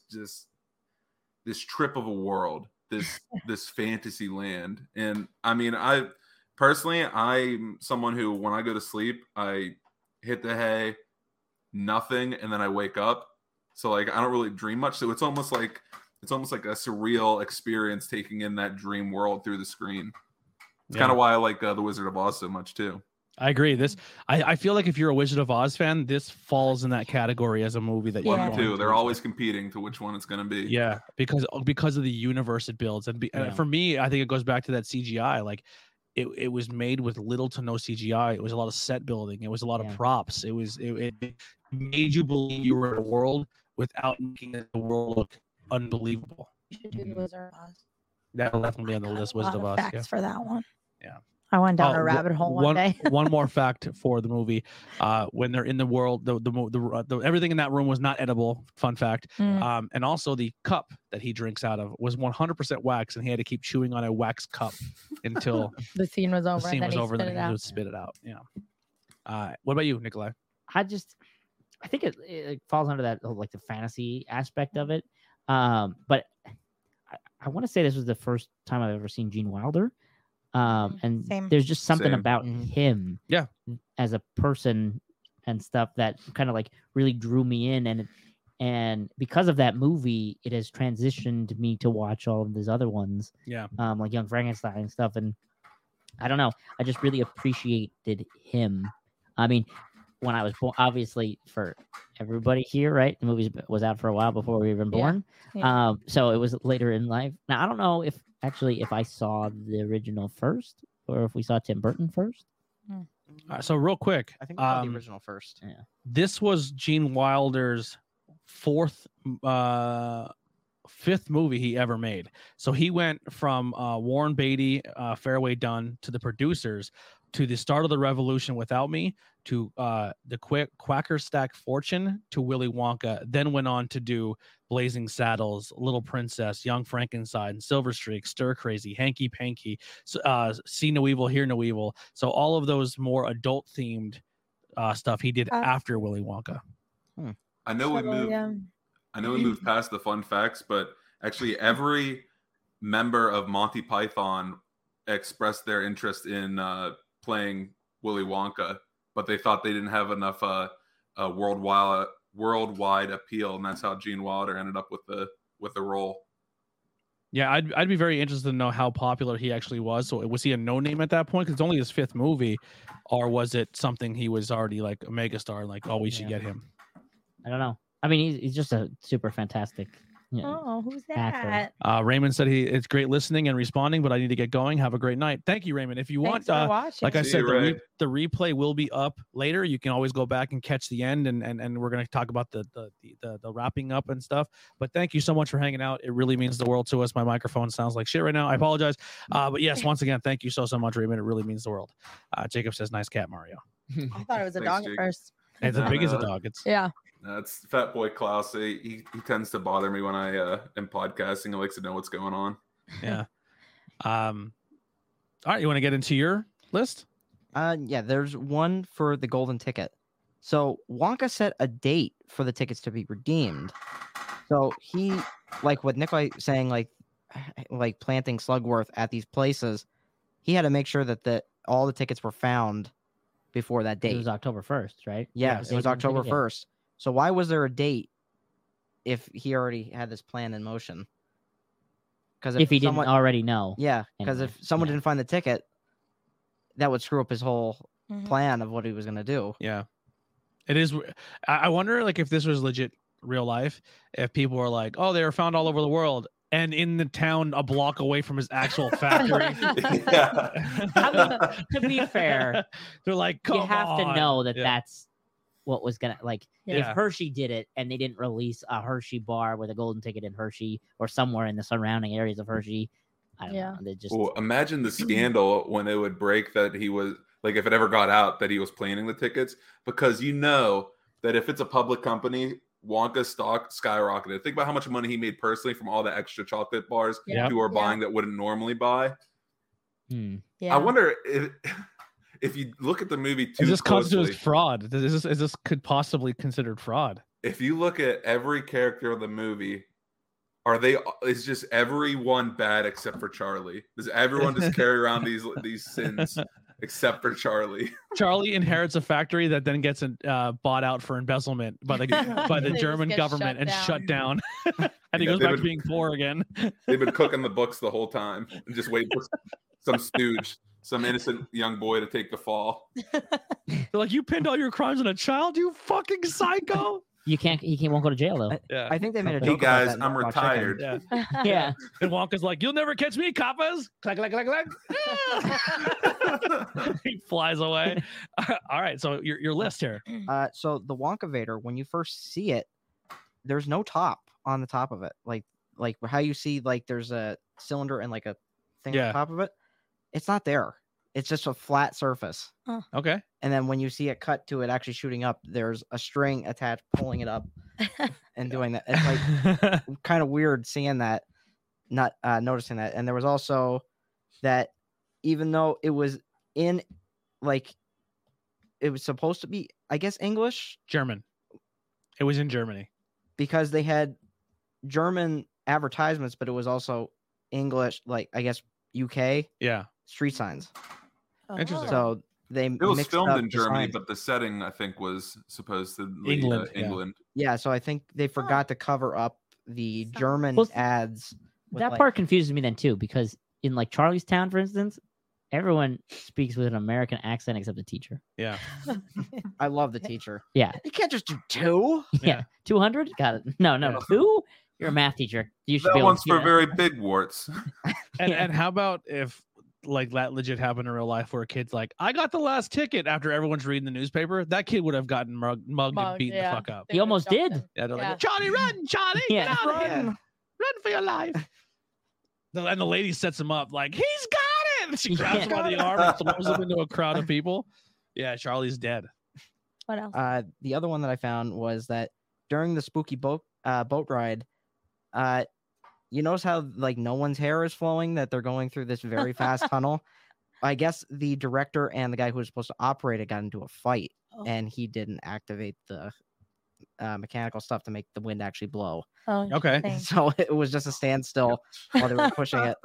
trip of a world, this fantasy land. And I mean, I'm someone who, when I go to sleep, I hit the hay, nothing, and then I wake up. So like I don't really dream much. So it's almost like a surreal experience taking in that dream world through the screen. It's kind of why I like The Wizard of Oz so much too. I agree. I feel like if you're a Wizard of Oz fan, this falls in that category as a movie that one and two. They're always competing to which one it's going to be. Yeah, because of the universe it builds, and for me, I think it goes back to that CGI. Like, it was made with little to no CGI. It was a lot of set building. It was a lot of props. It made you believe you were in a world without making the world look unbelievable. You should do the Wizard of Oz. That'll definitely be on the list. Wizard of Oz. Facts for that one. Yeah. I went down a rabbit hole one day. One more fact for the movie: when they're in the world, the everything in that room was not edible. Fun fact. And also the cup that he drinks out of was 100% wax, and he had to keep chewing on a wax cup until the scene was over. The scene was over, and then he would spit it out. Yeah. What about you, Nikolai? I think it falls under that like the fantasy aspect of it. But I want to say this was the first time I've ever seen Gene Wilder. And there's just something about him as a person and stuff that kind of like really drew me in, and because of that movie it has transitioned me to watch all of these other ones, like Young Frankenstein and stuff. And I don't know, I just really appreciated him. I mean, when I was born, obviously for everybody here, right, the movie was out for a while before we were even born. So it was later in life. Now I don't know if I saw the original first or if we saw Tim Burton first. So real quick, I think we saw the original first. Yeah. This was Gene Wilder's fifth movie he ever made. So he went from Warren Beatty, Fairway Done, to the producers, to the Start of the Revolution Without Me, to the Quacker Stack Fortune, to Willy Wonka, then went on to do Blazing Saddles, Little Princess, Young Frankenstein, Silver Streak, Stir Crazy, Hanky Panky, See No Evil, Hear No Evil. So all of those more adult themed stuff he did after Willy Wonka. I know we moved past the fun facts, but actually every member of Monty Python expressed their interest in playing Willy Wonka, but they thought they didn't have enough worldwide appeal, and that's how Gene Wilder ended up with the role. Yeah, I'd be very interested to know how popular he actually was. So was he a no name at that point? Because it's only his fifth movie, or was it something he was already like a megastar? Like, we should get him. I don't know. I mean, he's just a super fantastic. Who's that? Raymond said it's great listening and responding, but I need to get going. Have a great night. Thank you, Raymond. If you want, like I said, the replay will be up later. You can always go back and catch the end, and we're going to talk about the wrapping up and stuff. But thank you so much for hanging out. It really means the world to us. My microphone sounds like shit right now. I apologize. But yes, once again, thank you so much, Raymond. It really means the world. Jacob says, "Nice cat, Mario." I thought it was a dog at first. It's as big as a dog. That's Fat Boy Klaus. He tends to bother me when I am podcasting. He likes to know what's going on. Yeah. All right, you want to get into your list? Yeah, there's one for the golden ticket. So Wonka set a date for the tickets to be redeemed. So he, like what Nikolai saying, like planting Slugworth at these places, he had to make sure that all the tickets were found before that date. It was October 1st, right? Yeah, it was October 1st. So why was there a date if he already had this plan in motion? Because if he didn't already know. Yeah, because if someone didn't find the ticket, that would screw up his whole plan of what he was going to do. Yeah. It is. I wonder, like, if this was legit real life, if people were like, oh, they were found all over the world and in the town a block away from his actual factory. I mean, to be fair, they're like, you have to know that that's what was gonna if Yeah. Hershey did it and they didn't release a Hershey bar with a golden ticket in Hershey or somewhere in the surrounding areas of Hershey. I don't know. They just imagine the scandal when it would break that he was like, if it ever got out that he was planning the tickets, because you know that if it's a public company, Wonka's stock skyrocketed. Think about how much money he made personally from all the extra chocolate bars Yeah. people were buying that wouldn't normally buy. Hmm. Yeah. I wonder if you look at the movie too Is this closely. constitutes fraud? Is this could possibly considered fraud? If you look at every character of the movie, is just everyone bad except for Charlie? Does everyone just carry around these sins except for Charlie? Charlie inherits a factory that then gets bought out for embezzlement by the They just German get government shut and down. shut down, and he Yeah, goes they back would- to being poor again. They've been cooking the books the whole time and just waiting for some stooge, some innocent young boy to take the fall. They're like, you pinned all your crimes on a child, you fucking psycho. He won't go to jail though. Yeah. I think they made a Hey joke about guys, that in I'm Raw Chicken. retired. Yeah. Yeah. And Wonka's like, you'll never catch me, coppers. Clack, clack, clack, clack. He flies away. All right. So your list here. So the Wonka Vader, when you first see it, there's no top on the top of it. Like how you see like there's a cylinder and like a thing Yeah. on top of it. It's not there. It's just a flat surface. Okay. And then when you see it cut to it actually shooting up, there's a string attached, pulling it up and doing that. It's like kind of weird seeing that, not noticing that. And there was also that even though it was in like it was supposed to be, I guess, English, German. It was in Germany. because they had German advertisements, but it was also English, like I guess UK Yeah. street signs. Interesting. So they It was mixed filmed up in the Germany, signs. but the setting I think was supposed to England, yeah. England. Yeah, so I think they forgot to cover up the Sounds- German Well, ads. with, That like- part confuses me then too, because in like Charlie's Town, for instance, everyone speaks with an American accent except the teacher. Yeah. I love the teacher. Yeah. You can't just do two. Yeah. 200? Got it. No, Yeah. 2? You're a math teacher. You should be That able one's to do for that. very big warts. And how about if like that legit happened in real life where a kid's like, I got the last ticket after everyone's reading the newspaper? That kid would have gotten mugged and Mugged, beaten yeah. the fuck up. He almost did. Yeah, they're Yeah. like, Charlie, run, Charlie, Yeah. get out of here. Run. Run for your life. And the lady sets him up like, he's got it. And she grabs him by the arm and throws him into a crowd of people. Yeah, Charlie's dead. What else? The other one that I found was that during the spooky boat ride, you notice how like no one's hair is flowing, that they're going through this very fast tunnel. I guess the director and the guy who was supposed to operate it got into a fight, Oh. and he didn't activate the mechanical stuff to make the wind actually blow. Oh, Okay. interesting. So it was just a standstill while they were pushing it.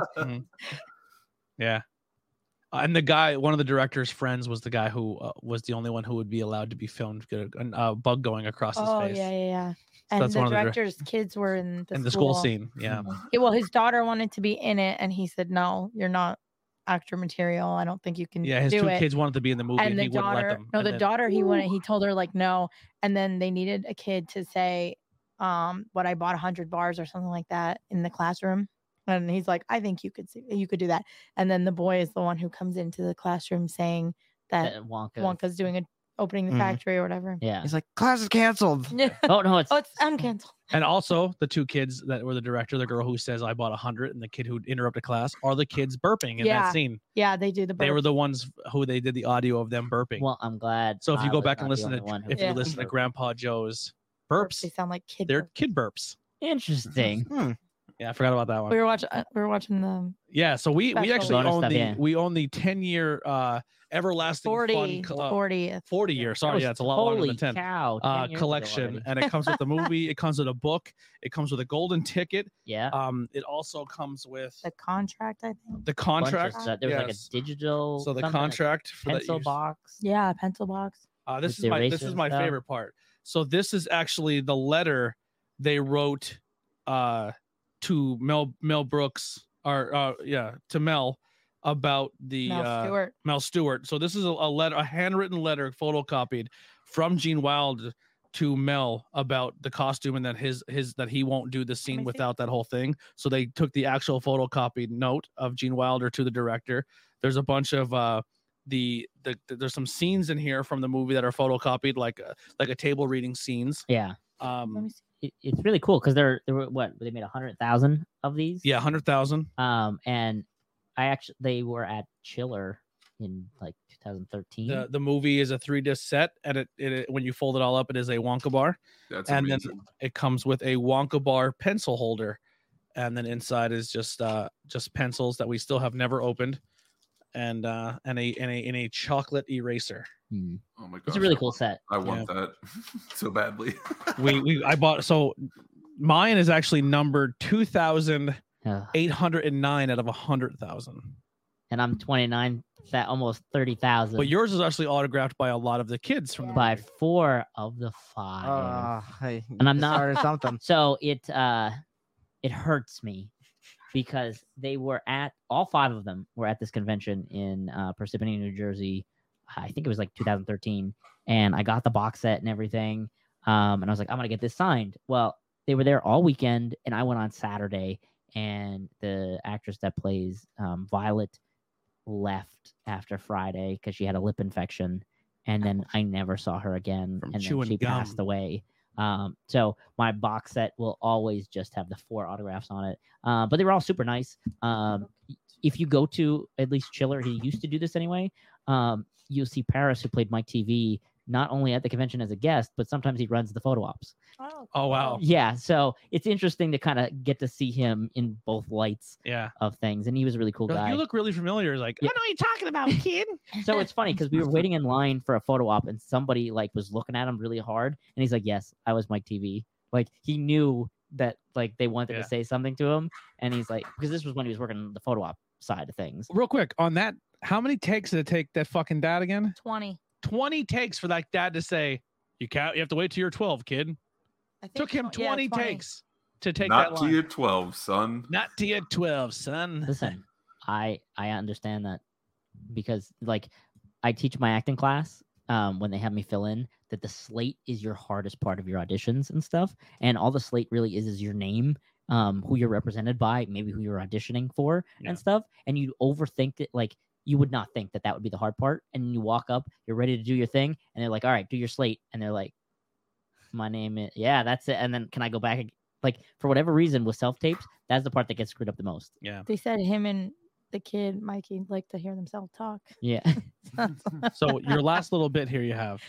Yeah. And the guy, one of the director's friends, was the guy who was the only one who would be allowed to be filmed. Get a bug going across his Oh, face. yeah. So And that's the one of the dir- director's kids were in the In the school scene. Yeah. Yeah, well, his daughter wanted to be in it, and he said, "No, you're not actor material. I don't think you can Yeah. His do two it." kids wanted to be in the movie and, And he the wouldn't let daughter, them. no, And the then- daughter, he told her like no, and then they needed a kid to say, "What I bought 100 bars or something like that in the classroom." And he's like, I think you could do that. And then the boy is the one who comes into the classroom saying that Wonka. Wonka's doing opening the Mhm. factory or whatever. Yeah. He's like, class is canceled. Oh no, it's I'm canceled. And also, the two kids that were the director, the girl who says I bought 100, and the kid who interrupted class, are the kids burping in Yeah. that scene. Yeah, they do the. They were burps. the ones who they did the audio of them burping. well, I'm glad. So if you I go was back and not the listen only to one who if you Yeah. listen to burped. Grandpa Joe's They burps, sound like kid. they're burps. kid burps. Interesting. Yeah, I forgot about that one. We were watching the Yeah, so we Special. actually Bonus own stuff, the yeah. we own the 10-year everlasting 40 fun 40th. 40 year. Sorry, yeah, it's a lot longer Holy than 10. cow! 10 years ago Collection, already. and it comes with the movie. It comes with a book. It comes with a golden ticket. Yeah. It also comes with The contract, I think. the Bunch of contract. stuff. There was like yes. a digital. So the something, like contract for that pencil use- box. Yeah, pencil box. This with is the my eraser and stuff. favorite part. So this is actually the letter they wrote to Mel Brooks to Mel about the Mel Stewart. Mel Stewart. So this is a letter, a handwritten letter photocopied from Gene Wilder to Mel about the costume and that that he won't do the scene see. without that whole thing. So they took the actual photocopied note of Gene Wilder to the director. There's a bunch of there's some scenes in here from the movie that are photocopied, like a table reading scenes. Yeah. Let me see. It's really cool because they were what they made 100,000 of these. Yeah, 100,000. And they were at Chiller in like 2013. The movie is a 3-disc set, and it when you fold it all up, it is a Wonka bar. That's And amazing. then it comes with a Wonka bar pencil holder, and then inside is just pencils that we still have never opened, and a chocolate eraser. Oh my god, It's a really cool set. I want that so badly. I bought, so mine is actually numbered 2,809 out of 100,000. And I'm 29, almost 30,000. But yours is actually autographed by a lot of the kids from the by movie. 4 of the 5. And I'm not- started something. So it hurts me because they were all 5 of them were at this convention in Parsippany, New Jersey. I think it was like 2013, and I got the box set and everything. And I was like, I'm gonna get this signed. Well, they were there all weekend, and I went on Saturday, and the actress that plays Violet left after Friday because she had a lip infection, and then I never saw her again, From and then chewing she gum. passed away. So my box set will always just have the 4 autographs on it. But they were all super nice. If you go to at least Chiller, he used to do this anyway. You'll see Paris, who played Mike TV, not only at the convention as a guest, but sometimes he runs the photo ops. Oh, wow. Yeah, so it's interesting to kind of get to see him in both lights Yeah. of things, and he was a really cool They're like, guy. you look really familiar. Like, Yeah. I know what you're talking about, kid. So it's funny because we were waiting in line for a photo op, and somebody like was looking at him really hard, and he's like, "Yes, I was Mike TV." Like he knew that like they wanted Yeah. to say something to him, and he's like, because this was when he was working on the photo op side of things. Real quick on that, how many takes did it take that fucking dad again? 20. 20 takes for that dad to say, you have to wait till you're 12, kid. I think Took him 20 takes to take Not that to line. your 12, son. Not to your 12, son. Listen, I understand that because like I teach my acting class when they have me fill in that the slate is your hardest part of your auditions and stuff, and all the slate really is your name, who you're represented by, maybe who you're auditioning for Yeah. and stuff, and you overthink it. Like you would not think that would be the hard part, and you walk up, you're ready to do your thing, and they're like, all right, do your slate, and they're like, my name is, yeah, that's it, and then can I go back? Like for whatever reason with self tapes, that's the part that gets screwed up the most. Yeah. They said him and the kid Mikey like to hear themselves talk. Yeah. So your last little bit here you have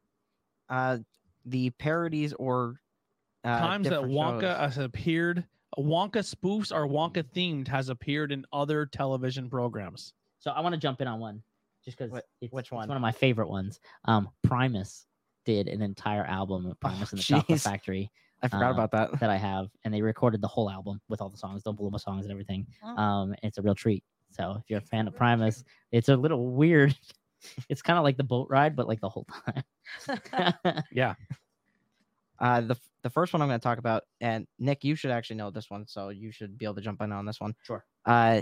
The parodies or times that different Wonka shows. has appeared. Wonka spoofs or Wonka themed has appeared in other television programs. So I want to jump in on one, just because which it's one? one of my favorite ones. Primus did an entire album of Primus and the Chocolate jeez. Factory I forgot about that. that I have, and they recorded the whole album with all the songs, Don't Blow My songs and everything. Oh. It's a real treat. So if you're a fan of Primus, it's a little weird. It's kind of like the boat ride, but like the whole time. Yeah. The first one I'm going to talk about, and Nick, you should actually know this one, so you should be able to jump in on this one. Sure. It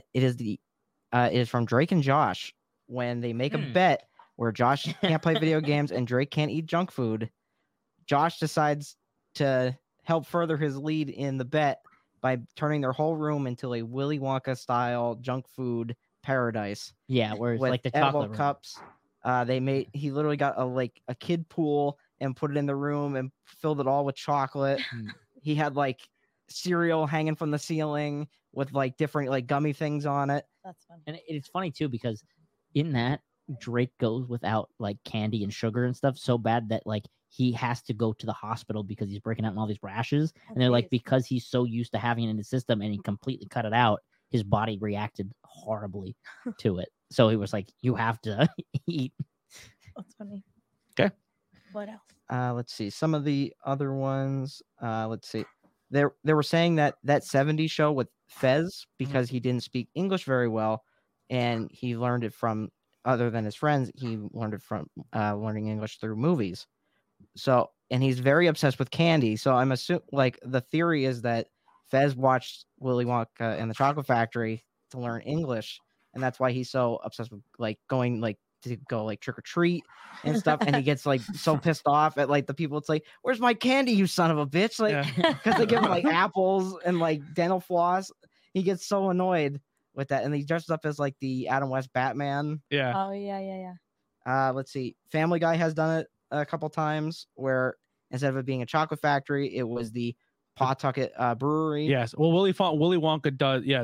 is from Drake and Josh when they make a bet where Josh can't play video games and Drake can't eat junk food. Josh decides to help further his lead in the bet by turning their whole room into a Willy Wonka style junk food paradise. Yeah, where it's With like the edible chocolate room. cups. He literally got a kid pool and put it in the room and filled it all with chocolate. Mm. He had like cereal hanging from the ceiling with like different like gummy things on it. That's funny. And it's funny too because in that Drake goes without like candy and sugar and stuff so bad that like he has to go to the hospital because he's breaking out in all these rashes. And they're like, jeez. because he's so used to having it in his system and he completely cut it out, his body reacted horribly to it. So he was like, you have to eat. That's funny. 'Kay. What else? Let's see some of the other ones. Let's see. They were saying that 70s show with Fez because he didn't speak English very well, and he learned it from other than his friends. He learned it from learning English through movies. So, and he's very obsessed with candy. So I'm assuming like the theory is that Fez watched Willy Wonka and the Chocolate Factory to learn English, and that's why he's so obsessed with like going like to go like trick or treat and stuff. And he gets like so pissed off at like the people. It's like, where's my candy, you son of a bitch? Like, because they give him like apples and like dental floss. He gets so annoyed with that, and he dresses up as like the Adam West Batman. Yeah. Oh yeah. Let's see, Family Guy has done it a couple times where instead of it being a chocolate factory, it was the Pawtucket Brewery. Yes. Well, Willy Wonka does. Yeah.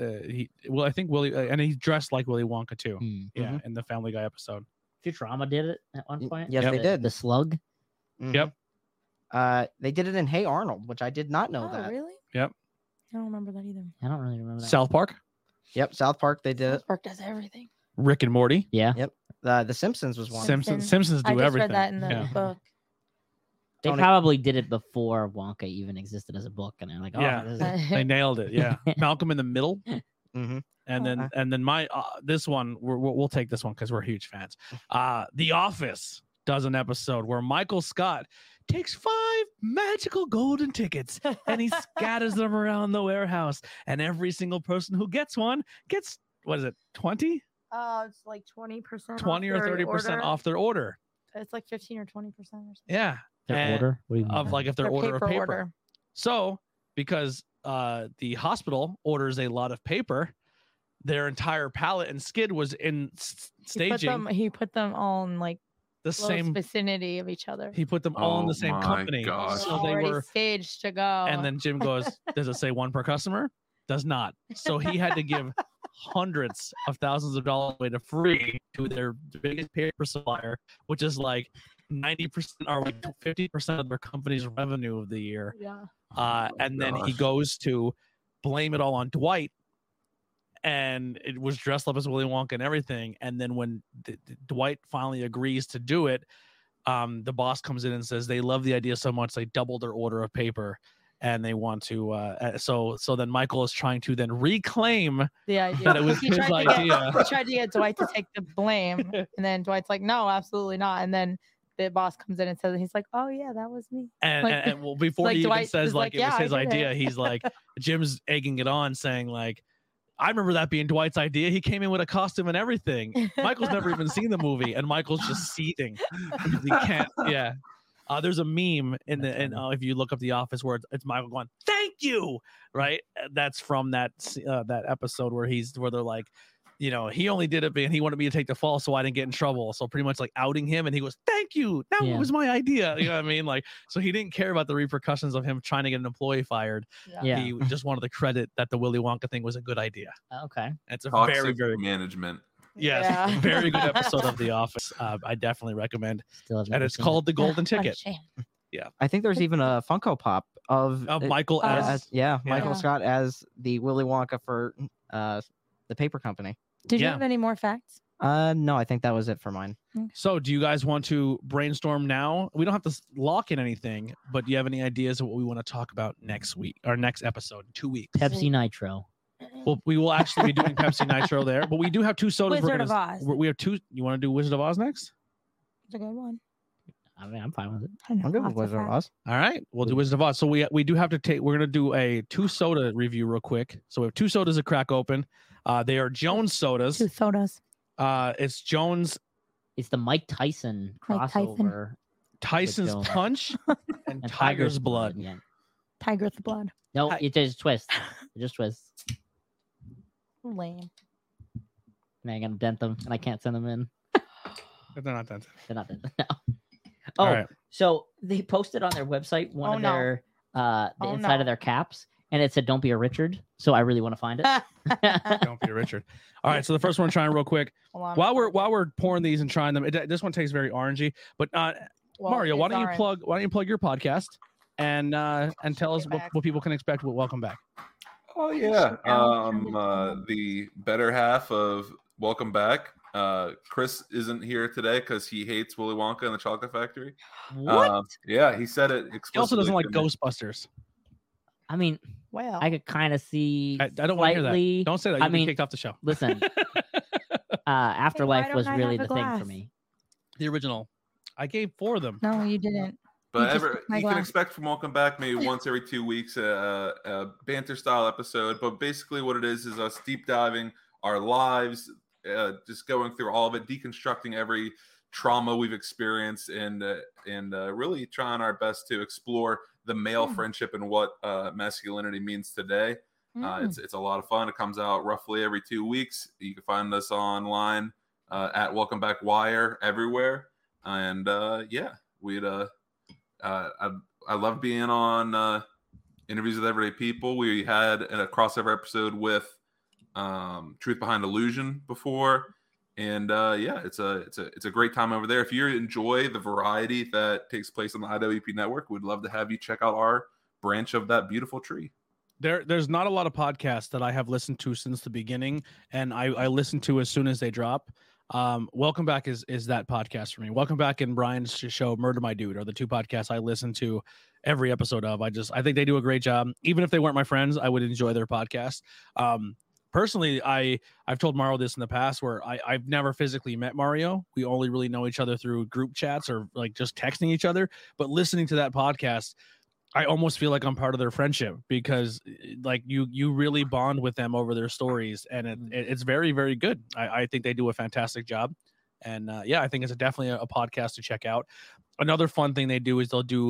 I think Willy, and he's dressed like Willy Wonka too. Yeah, in the Family Guy episode. Futurama did it at one point. Yes, they did. The slug. Yep. They did it in Hey Arnold, which I did not know that. Really? Yep. I don't remember that either. I don't really remember that. South Park. Yep, South Park. They did it. South Park does everything. Rick and Morty. Yeah. Yep. The Simpsons was one. Simpsons I do just everything. read that in the Yeah. book. They Tony- probably did it before Wonka even existed as a book, and they're like, "Oh, Yeah. this is They nailed it. Yeah. Malcolm in the Middle. Mhm. And then my this one we'll take this one because we're huge fans. The Office does an episode where Michael Scott takes 5 magical golden tickets and he scatters them around the warehouse, and every single person who gets one gets, what is it, 20 It's like 20%. 20 or 30% off their order. It's like 15 or 20% or something. Yeah. their And- order." What do you mean? Of like if their Their order of paper. order. So because the hospital orders a lot of paper, their entire pallet and skid was in staging He put them all in like the close same. vicinity of each other. He put them all in Oh the same my company, gosh. so they already were. staged to go. And then Jim goes, "Does it say one per customer?" Does not. So he had to give hundreds of thousands of dollars away to free to their biggest paper supplier, which is like 90% or like 50% of their company's revenue of the year. yeah. And then he gosh. goes to blame it all on Dwight, and it was dressed up as Willy Wonka and everything. And then when Dwight finally agrees to do it, the boss comes in and says they love the idea so much they doubled their order of paper, and they want to. So then Michael is trying to then reclaim. The idea. That it was He his tried to get- idea. he tried to get Dwight to take the blame, and then Dwight's like, "No, absolutely not." And then the boss comes in and says, "He's like, oh yeah, that was me." And, Like- and well, before like he even Dwight says is like like, it was "Yeah, I his did it." idea, he's like, Jim's egging it on, saying like, "I remember that being Dwight's idea. He came in with a costume and everything." Michael's never even seen the movie, and Michael's just seething because he can't. Yeah. There's a meme in the and if you look up The Office where it's Michael going, "Thank you," right? That's from that episode where they're like, you know, he only did it and he wanted me to take the fall so I didn't get in trouble. So pretty much like outing him, and he goes, "Thank you. That Yeah. was my idea." You know what I mean? Like, so he didn't care about the repercussions of him trying to get an employee fired. Yeah. He just wanted the credit that the Willy Wonka thing was a good idea. Okay. It's a Toxic very, very management. yes, Yeah. very good episode of The Office. I definitely recommend, Still have and never it's seen called The Golden What a Ticket. shame. I think there's even a Funko Pop of Michael Oh. as Michael Yeah. Scott as the Willy Wonka for the paper company. Did you Yeah. have any more facts? No, I think that was it for mine. So, do you guys want to brainstorm now? We don't have to lock in anything, but do you have any ideas of what we want to talk about next week or next episode in 2 weeks? Pepsi Nitro. Well, we will actually be doing Pepsi Nitro there, but we do have 2 sodas. Wizard of Oz. We have 2. You want to do Wizard of Oz next? It's a good one. I mean, I'm fine with it. I know, I'm good with lots of Wizard of facts. Oz. All right, we'll do Wizard of Oz. So we do have to take. We're gonna do a 2 soda review real quick. So we have 2 sodas to crack open. They are Jones sodas. 2 sodas. It's Jones It's the Mike Tyson Mike Tyson. crossover. Tyson's Jones. Punch and, And Tiger's Blood. Yeah. Tiger's blood. No, Hi- it just twists. It just twists. Lame. And I gotta dent them, and I can't send them in. They're not that. They're not dented. No. Oh, All right. so they posted on their website one Oh, of no. their the Oh, inside no. of their caps, and it said "Don't be a Richard." So I really want to find it. Don't be a Richard. All right, so the first one, trying real quick. Hold on. While we're pouring these and trying them, this one tastes very orangey. But Well, Mario, why it's don't you orange. plug your podcast and tell us Get what, back. what people can expect with Welcome Back. Oh yeah. Out. The better half of Welcome Back. Chris isn't here today because he hates Willy Wonka and the Chocolate Factory. What? Yeah, he said it explicitly. He also doesn't like to me. Ghostbusters. I mean, Well, I could kind of see. I don't want to hear that. slightly. Don't say that. I You'll be mean, kicked off the show. Listen, Afterlife don't was I really have the a thing for glass? me. The original. I gave 4 of them. no, you didn't. But just took my you can glass. expect from Welcome Back maybe once every 2 weeks a banter style episode. But basically, what it is us deep diving our lives, just going through all of it, deconstructing every trauma we've experienced, and really trying our best to explore the male friendship and what masculinity means today. It's a lot of fun. It comes out roughly every 2 weeks. You can find us online at Welcome Back Wire everywhere. And yeah, we'd I love being on interviews with everyday people. We had a crossover episode with Truth Behind Illusion before, and it's a great time over there. If you enjoy the variety that takes place on the IWP network, we'd love to have you check out our branch of that beautiful tree. There's not a lot of podcasts that I have listened to since the beginning, and I listen to as soon as they drop. Welcome Back is that podcast for me. Welcome Back and Brian's show Murder My Dude are the two podcasts I listen to every episode of. I think they do a great job. Even if they weren't my friends, I would enjoy their podcast. Personally, I've told Mario this in the past where I've never physically met Mario. We only really know each other through group chats or like just texting each other. But listening to that podcast, I almost feel like I'm part of their friendship because like you really bond with them over their stories, and it's very, very good. I think they do a fantastic job. And I think it's definitely a podcast to check out. Another fun thing they do is they'll do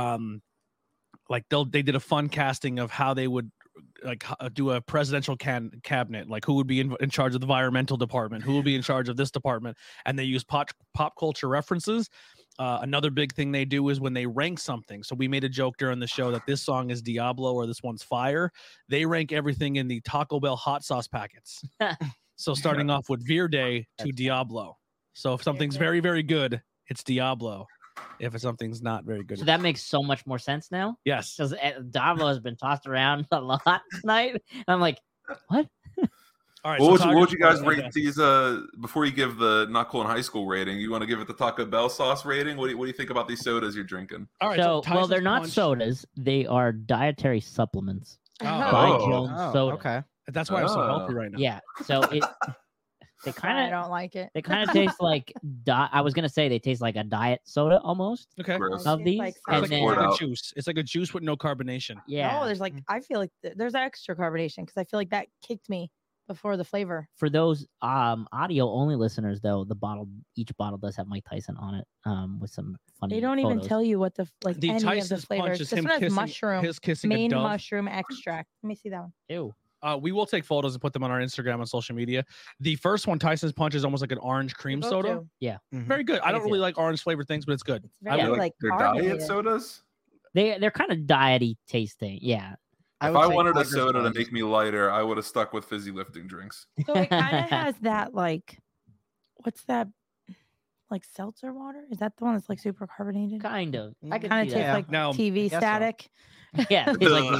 they did a fun casting of how they would do a presidential cabinet, like who would be in charge of the environmental department, who will be in charge of this department, and they use pop culture references. Another big thing they do is when they rank something. So we made a joke during the show that this song is Diablo or this one's Fire. They rank everything in the Taco Bell hot sauce packets. So starting off with Verde to Diablo. So if something's very, very good, it's Diablo. If something's not very good. So that makes so much more sense now. Yes. Because Diablo has been tossed around a lot tonight. And I'm like, what? All right. What would you guys rate these before you give the Not Cool in High School rating? You want to give it the Taco Bell sauce rating? What do you think about these sodas you're drinking? All right. So Tyson's they're not Punch- sodas. They are dietary supplements by Oh. Jones Soda. Okay. That's why I'm so healthy right now. Yeah. So they I kind of don't like it. they kind of taste like I was gonna say they taste like a diet soda almost. Okay. Gross. Of It's these, like and It's then poured like a out. juice. It's like a juice with no carbonation. yeah, No, there's like I feel like there's extra carbonation because I feel like that kicked me before the flavor. for those audio only listeners though, each bottle does have Mike Tyson on it with some funny. They don't even photos. tell you what the The any of the Tyson's Punch flavors. is This him one has kissing, mushroom, his kissing a main dove. mushroom extract. Let me see that one. Ew. We will take photos and put them on our Instagram and social media. The first one, Tyson's Punch, is almost like an orange cream Both soda. do. Mhm. Very good. I don't can see really it. like orange flavored things, but it's good. It's very Yeah. like Their diet carbonated. sodas? They're kind of diety tasting. Yeah. If would I say wanted a Tiger's soda to Blood. make me lighter, I would have stuck with fizzy lifting drinks. So it kind of has that like, what's that? Like seltzer water? Is that the one that's like super carbonated? Kind of. I can Kind see of tastes that. like Now, TV guess so. static. Yeah. It's like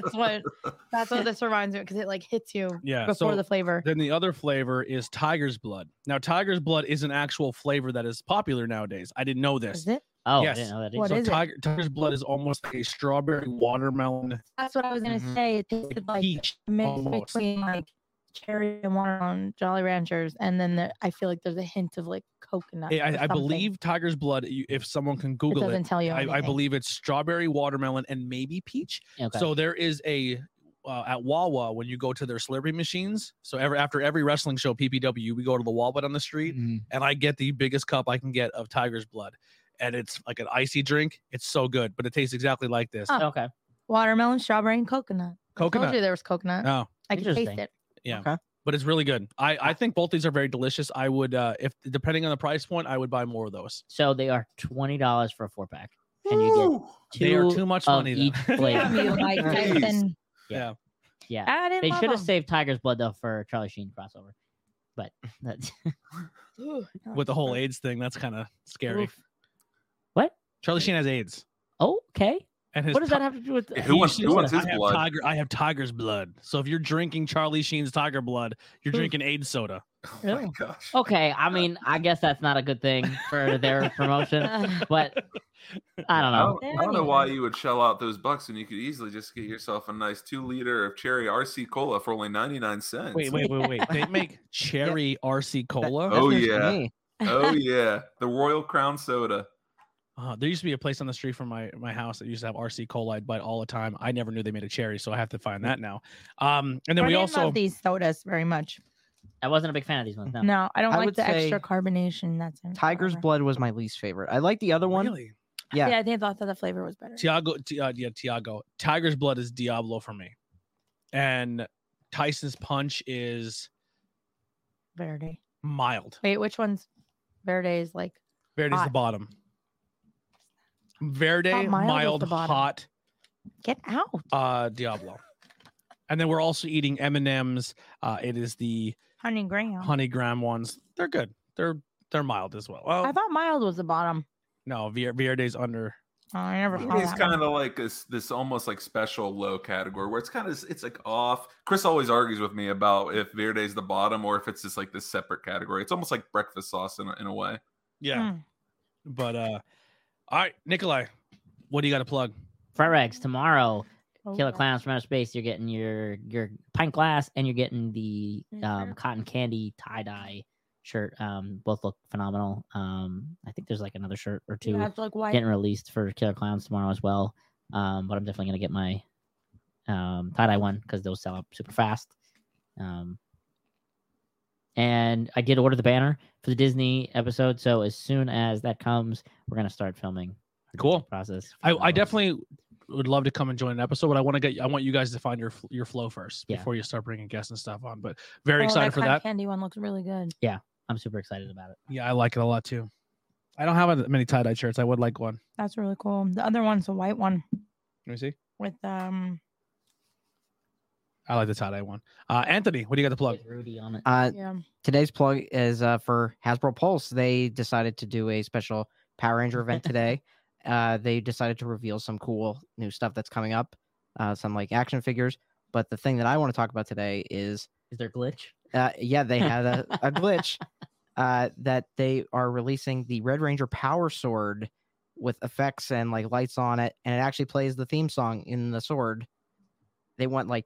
That's what this reminds me of because it like hits you Yeah. before So the flavor. then the other flavor is Tiger's Blood. Now, Tiger's Blood is an actual flavor that is popular nowadays. I didn't know this. Is it? oh, Yes. I didn't know that. What So is it? Tiger's Blood is almost like a strawberry watermelon That's what I was gonna Mhm. say. It tasted like peach. a mix almost. between like cherry and watermelon Jolly Ranchers, and then I feel like there's a hint of like coconut. or I something. believe Tiger's Blood, if someone can it Google doesn't it, tell you. I anything. believe it's strawberry, watermelon, and maybe peach. Okay. So there is a at Wawa when you go to their Slurpee machines. So after every wrestling show, PPW, we go to the Wawa down the street, Mhm. and I get the biggest cup I can get of Tiger's Blood, and it's like an icy drink. It's so good, but it tastes exactly like this. Oh. Okay. watermelon, strawberry, and coconut. I told Coconut. you there was coconut. No, I can taste Interesting. it. yeah, Okay. but it's really good. I think both these are very delicious. I would if depending on the price point, I would buy more of those. So they are $20 for a 4-pack, and you Woo! get They are two too much of money. Though. each flavor. Damn you, Mike Jeez. Tyson. Yeah. Yeah. I didn't They love should have them. saved Tiger's Blood though for Charlie Sheen crossover, but that's Ooh, no, With the whole gross. AIDS thing, that's kind of scary. Oof. What? Charlie Sheen has AIDS, Okay. and his What does that have to do with? Who wants his I have blood? I have Tiger's Blood. So if you're drinking Charlie Sheen's Tiger Blood, you're Oof. drinking AIDS soda. Oh my Really? gosh. Okay, I mean, I guess that's not a good thing for their promotion, but I don't I know. don't know why you would shell out those bucks when you could easily just get yourself a nice 2-liter of cherry RC cola for only 99 cents. Wait. They make cherry RC cola. Oh, That's news for yeah. me. Oh yeah, the Royal Crown soda. There used to be a place on the street from my house that used to have RC cola. I'd buy it all the time. I never knew they made a cherry, so I have to find that now. And then I we didn't also love these sodas very much. I wasn't a big fan of these ones. No. No, I don't I like would the extra say carbonation. That's in it, Tiger's however. Blood was my least favorite. I like the other one. really Yeah. Yeah, I thought that the flavor was better. Tiago. Tiger's Blood is Diablo for me, and Tyson's Punch is Verde. mild. Wait, which one's Verde? Is like Verde's the hot. bottom. Verde, Thought mild was mild, the bottom. hot. Get out. Diablo. And then we're also eating M&Ms. It is the Honey Graham. honey graham ones. They're good. They're mild as well. I thought mild was the bottom. No, Verde's under. Oh, I never saw It's that kind one. of like this almost like special low category where it's like off. Chris always argues with me about if Verde's the bottom or if it's just like this separate category. It's almost like breakfast sauce in a way. Yeah. But all right, Nikolai, what do you got to plug? Fry Rags tomorrow. Oh, Killer yeah. Clowns from Outer Space. You're getting your pint glass and you're getting the Mhm. cotton candy tie-dye shirt. Both look phenomenal. I think there's like another shirt or two Yeah, it's like white. getting released for Killer Clowns tomorrow as well. But I'm definitely gonna get my tie-dye one because those sell out super fast. And I did order the banner for the Disney episode, so as soon as that comes, we're gonna start filming. the Cool. process. I definitely would love to come and join an episode, but I want you guys to find your flow first Yeah. before you start bringing guests and stuff on. But very Oh, excited for cotton that. candy one looks really good. I'm super excited about it. Yeah, I like it a lot too. I don't have many tie-dye shirts. I would like one. That's really cool. The other one's a white one Let me see. with I like the tie-dye one. Anthony, what do you got to plug? With Rudy on it. yeah. Today's plug is for Hasbro Pulse. They decided to do a special Power Ranger event today. They decided to reveal some cool new stuff that's coming up, some like action figures. But the thing that I want to talk about today is, Is there a glitch? yeah, they had a glitch that they are releasing the Red Ranger Power Sword with effects and like lights on it, and it actually plays the theme song in the sword. They want like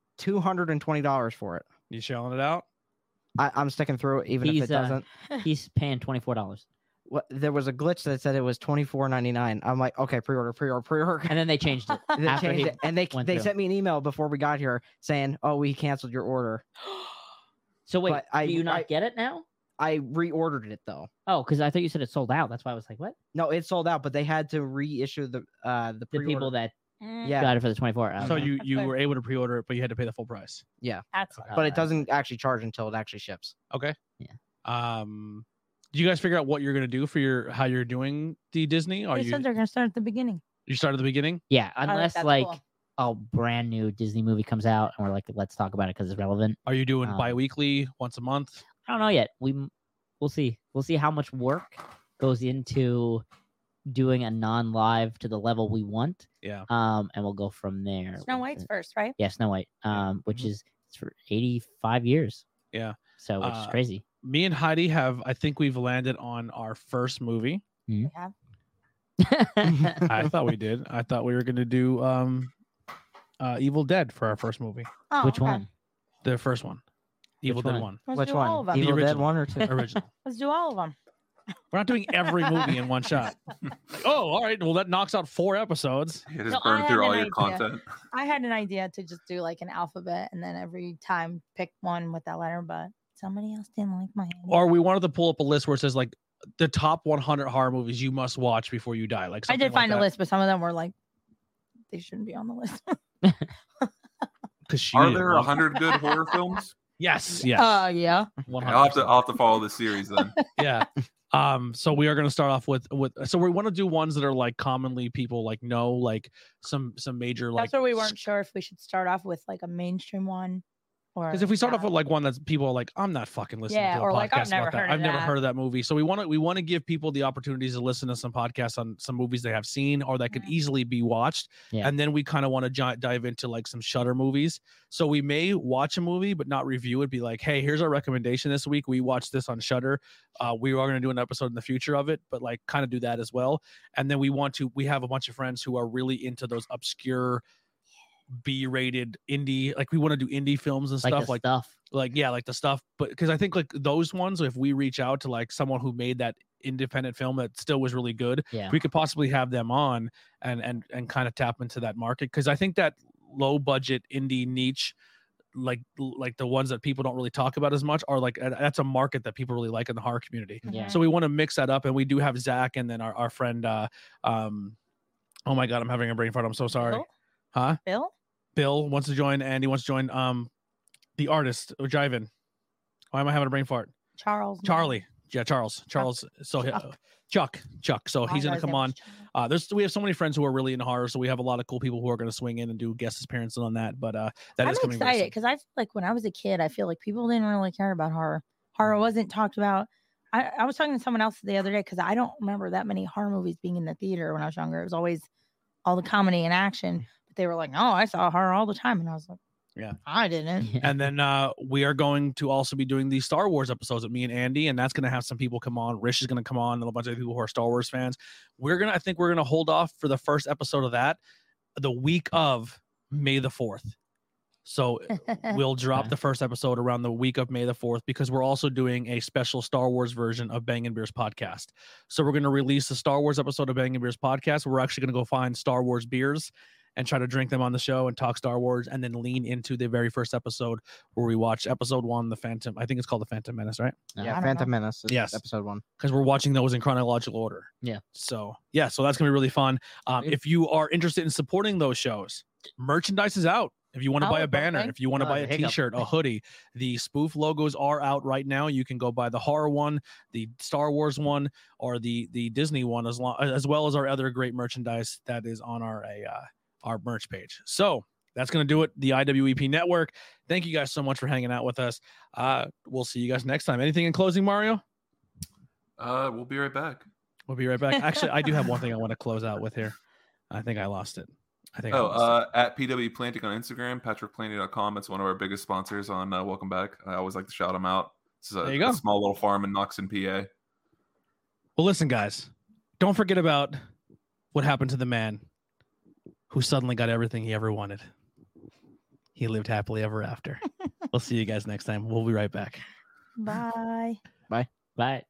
$220 for it. You shelling it out? I'm sticking through it, even if He's, it doesn't. He's paying $24. There was a glitch that said it was $24.99. I'm like, okay, pre-order. And then they changed it. They after changed he it, and they went through. sent me an email before we got here saying, "Oh, we canceled your order." So wait, But do you not I- get it now? I reordered it though. Oh, because I thought you said it sold out. That's why I was like, what? No, it sold out, but they had to reissue the The pre-order. people that Yeah. got it for the 24. So okay. you Okay. were able to pre-order it, but you had to pay the full price. That's but it Uh, doesn't actually charge until it actually ships. Okay. Yeah. Do you guys figure out what you're gonna do for how you're doing the Disney? Are They you said they're gonna start at the beginning. you start at the beginning? Yeah, I think unless that's like cool. a brand new Disney movie comes out and we're like, let's talk about it because it's relevant. Are you doing Um, bi-weekly, once a month? I don't know yet. We'll see. We'll see how much work goes into doing a non-live to the level we want. Yeah. And we'll go from there. Snow White's first, right? Yeah, Snow White. Which is it's for 85 years. Yeah. So which is crazy. Me and Heidi I think we've landed on our first movie. We have. I thought we did. I thought we were gonna do Evil Dead for our first movie. Oh, Which okay. one? The first one. Evil Dead one? one. Let's Which do all one? of them. Evil Dead original. 1 or 2? Original. Let's do all of them. We're not doing every movie in one shot. Like, oh, all right. Well, that knocks out 4 episodes. You just No, burn I through had all an your idea. content. I had an idea to just do like an alphabet and then every time pick one with that letter, but somebody else didn't like my idea. Or we wanted to pull up a list where it says like the top 100 horror movies you must watch before you die. Like I something did find like a list, but some of them were like they shouldn't be on the list. Because Are there 100 good horror films? Yes. Yes. Yeah. 100%. I'll have to follow the series then. Yeah. So we are going to start off with so we want to do ones that are like commonly people like know, like some major like That's where we weren't sure if we should start off with like a mainstream one or because if we start off not. with like one that's people are like, I'm not fucking listening Yeah, to a or podcast like, I've about never that. heard of I've never that. heard of that movie. So we want to give people the opportunities to listen to some podcasts on some movies they have seen or that could Mhm. easily be watched. Yeah. And then we kind of want to dive into like some Shudder movies. So we may watch a movie but not review it. Be like, hey, here's our recommendation this week. We watched this on Shudder. We are going to do an episode in the future of it, but like kind of do that as well. And then we have a bunch of friends who are really into those obscure B-rated indie, like we want to do indie films and Like stuff the like stuff. like the stuff, but because I think like those ones, if we reach out to like someone who made that independent film that still was really good, Yeah. we could possibly have them on and kind of tap into that market, because I think that low budget indie niche, like the ones that people don't really talk about as much, are like that's a market that people really like in the horror community. Yeah. So we want to mix that up, and we do have Zach and then our friend oh my god, I'm having a brain fart, I'm so sorry. Bill? Huh? Bill? Wants to join, and he wants to join the artist Jivan. Why am I having a brain fart? Charles. Charlie Yeah, Charles. So Chuck. So he's gonna come on. We have so many friends who are really into horror, so we have a lot of cool people who are gonna swing in and do guest appearances on that. But I'm excited because I feel like when I was a kid, I feel like people didn't really care about horror. Horror wasn't talked about. I was talking to someone else the other day because I don't remember that many horror movies being in the theater when I was younger. It was always all the comedy and action. But they were like, "No, I saw horror all the time," and I was like, "Yeah, I didn't." And then we are going to also be doing the Star Wars episodes with me and Andy, and that's going to have some people come on. Rich is going to come on, and a bunch of people who are Star Wars fans. I think we're gonna hold off for the first episode of that the week of May the 4th. So we'll drop the first episode around the week of May the 4th because we're also doing a special Star Wars version of Bang and Beers podcast. So we're going to release the Star Wars episode of Bang and Beers podcast. We're actually going to go find Star Wars beers and try to drink them on the show and talk Star Wars, and then lean into the very first episode where we watch episode 1, I think it's called The Phantom Menace, right? Yeah, Phantom Menace. Yes. Episode 1. Because we're watching those in chronological order. Yeah. So that's going to be really fun. If you are interested in supporting those shows, merchandise is out. If you want to buy a banner, if you want to buy a t-shirt, a hoodie, the spoof logos are out right now. You can go buy the horror one, the Star Wars one, or the Disney one, as well as our other great merchandise that is on our merch page. So that's going to do it. The IWEP Network. Thank you guys so much for hanging out with us. We'll see you guys next time. Anything in closing, Mario? We'll be right back. We'll be right back. Actually, I do have one thing I want to close out with here. I think I lost it. At PW Planting on Instagram, patrickplanting.com. It's one of our biggest sponsors on Welcome Back. I always like to shout them out. This is a small little farm in Knoxon, PA. Well, listen, guys, don't forget about what happened to the man who suddenly got everything he ever wanted. He lived happily ever after. We'll see you guys next time. We'll be right back. Bye. Bye. Bye.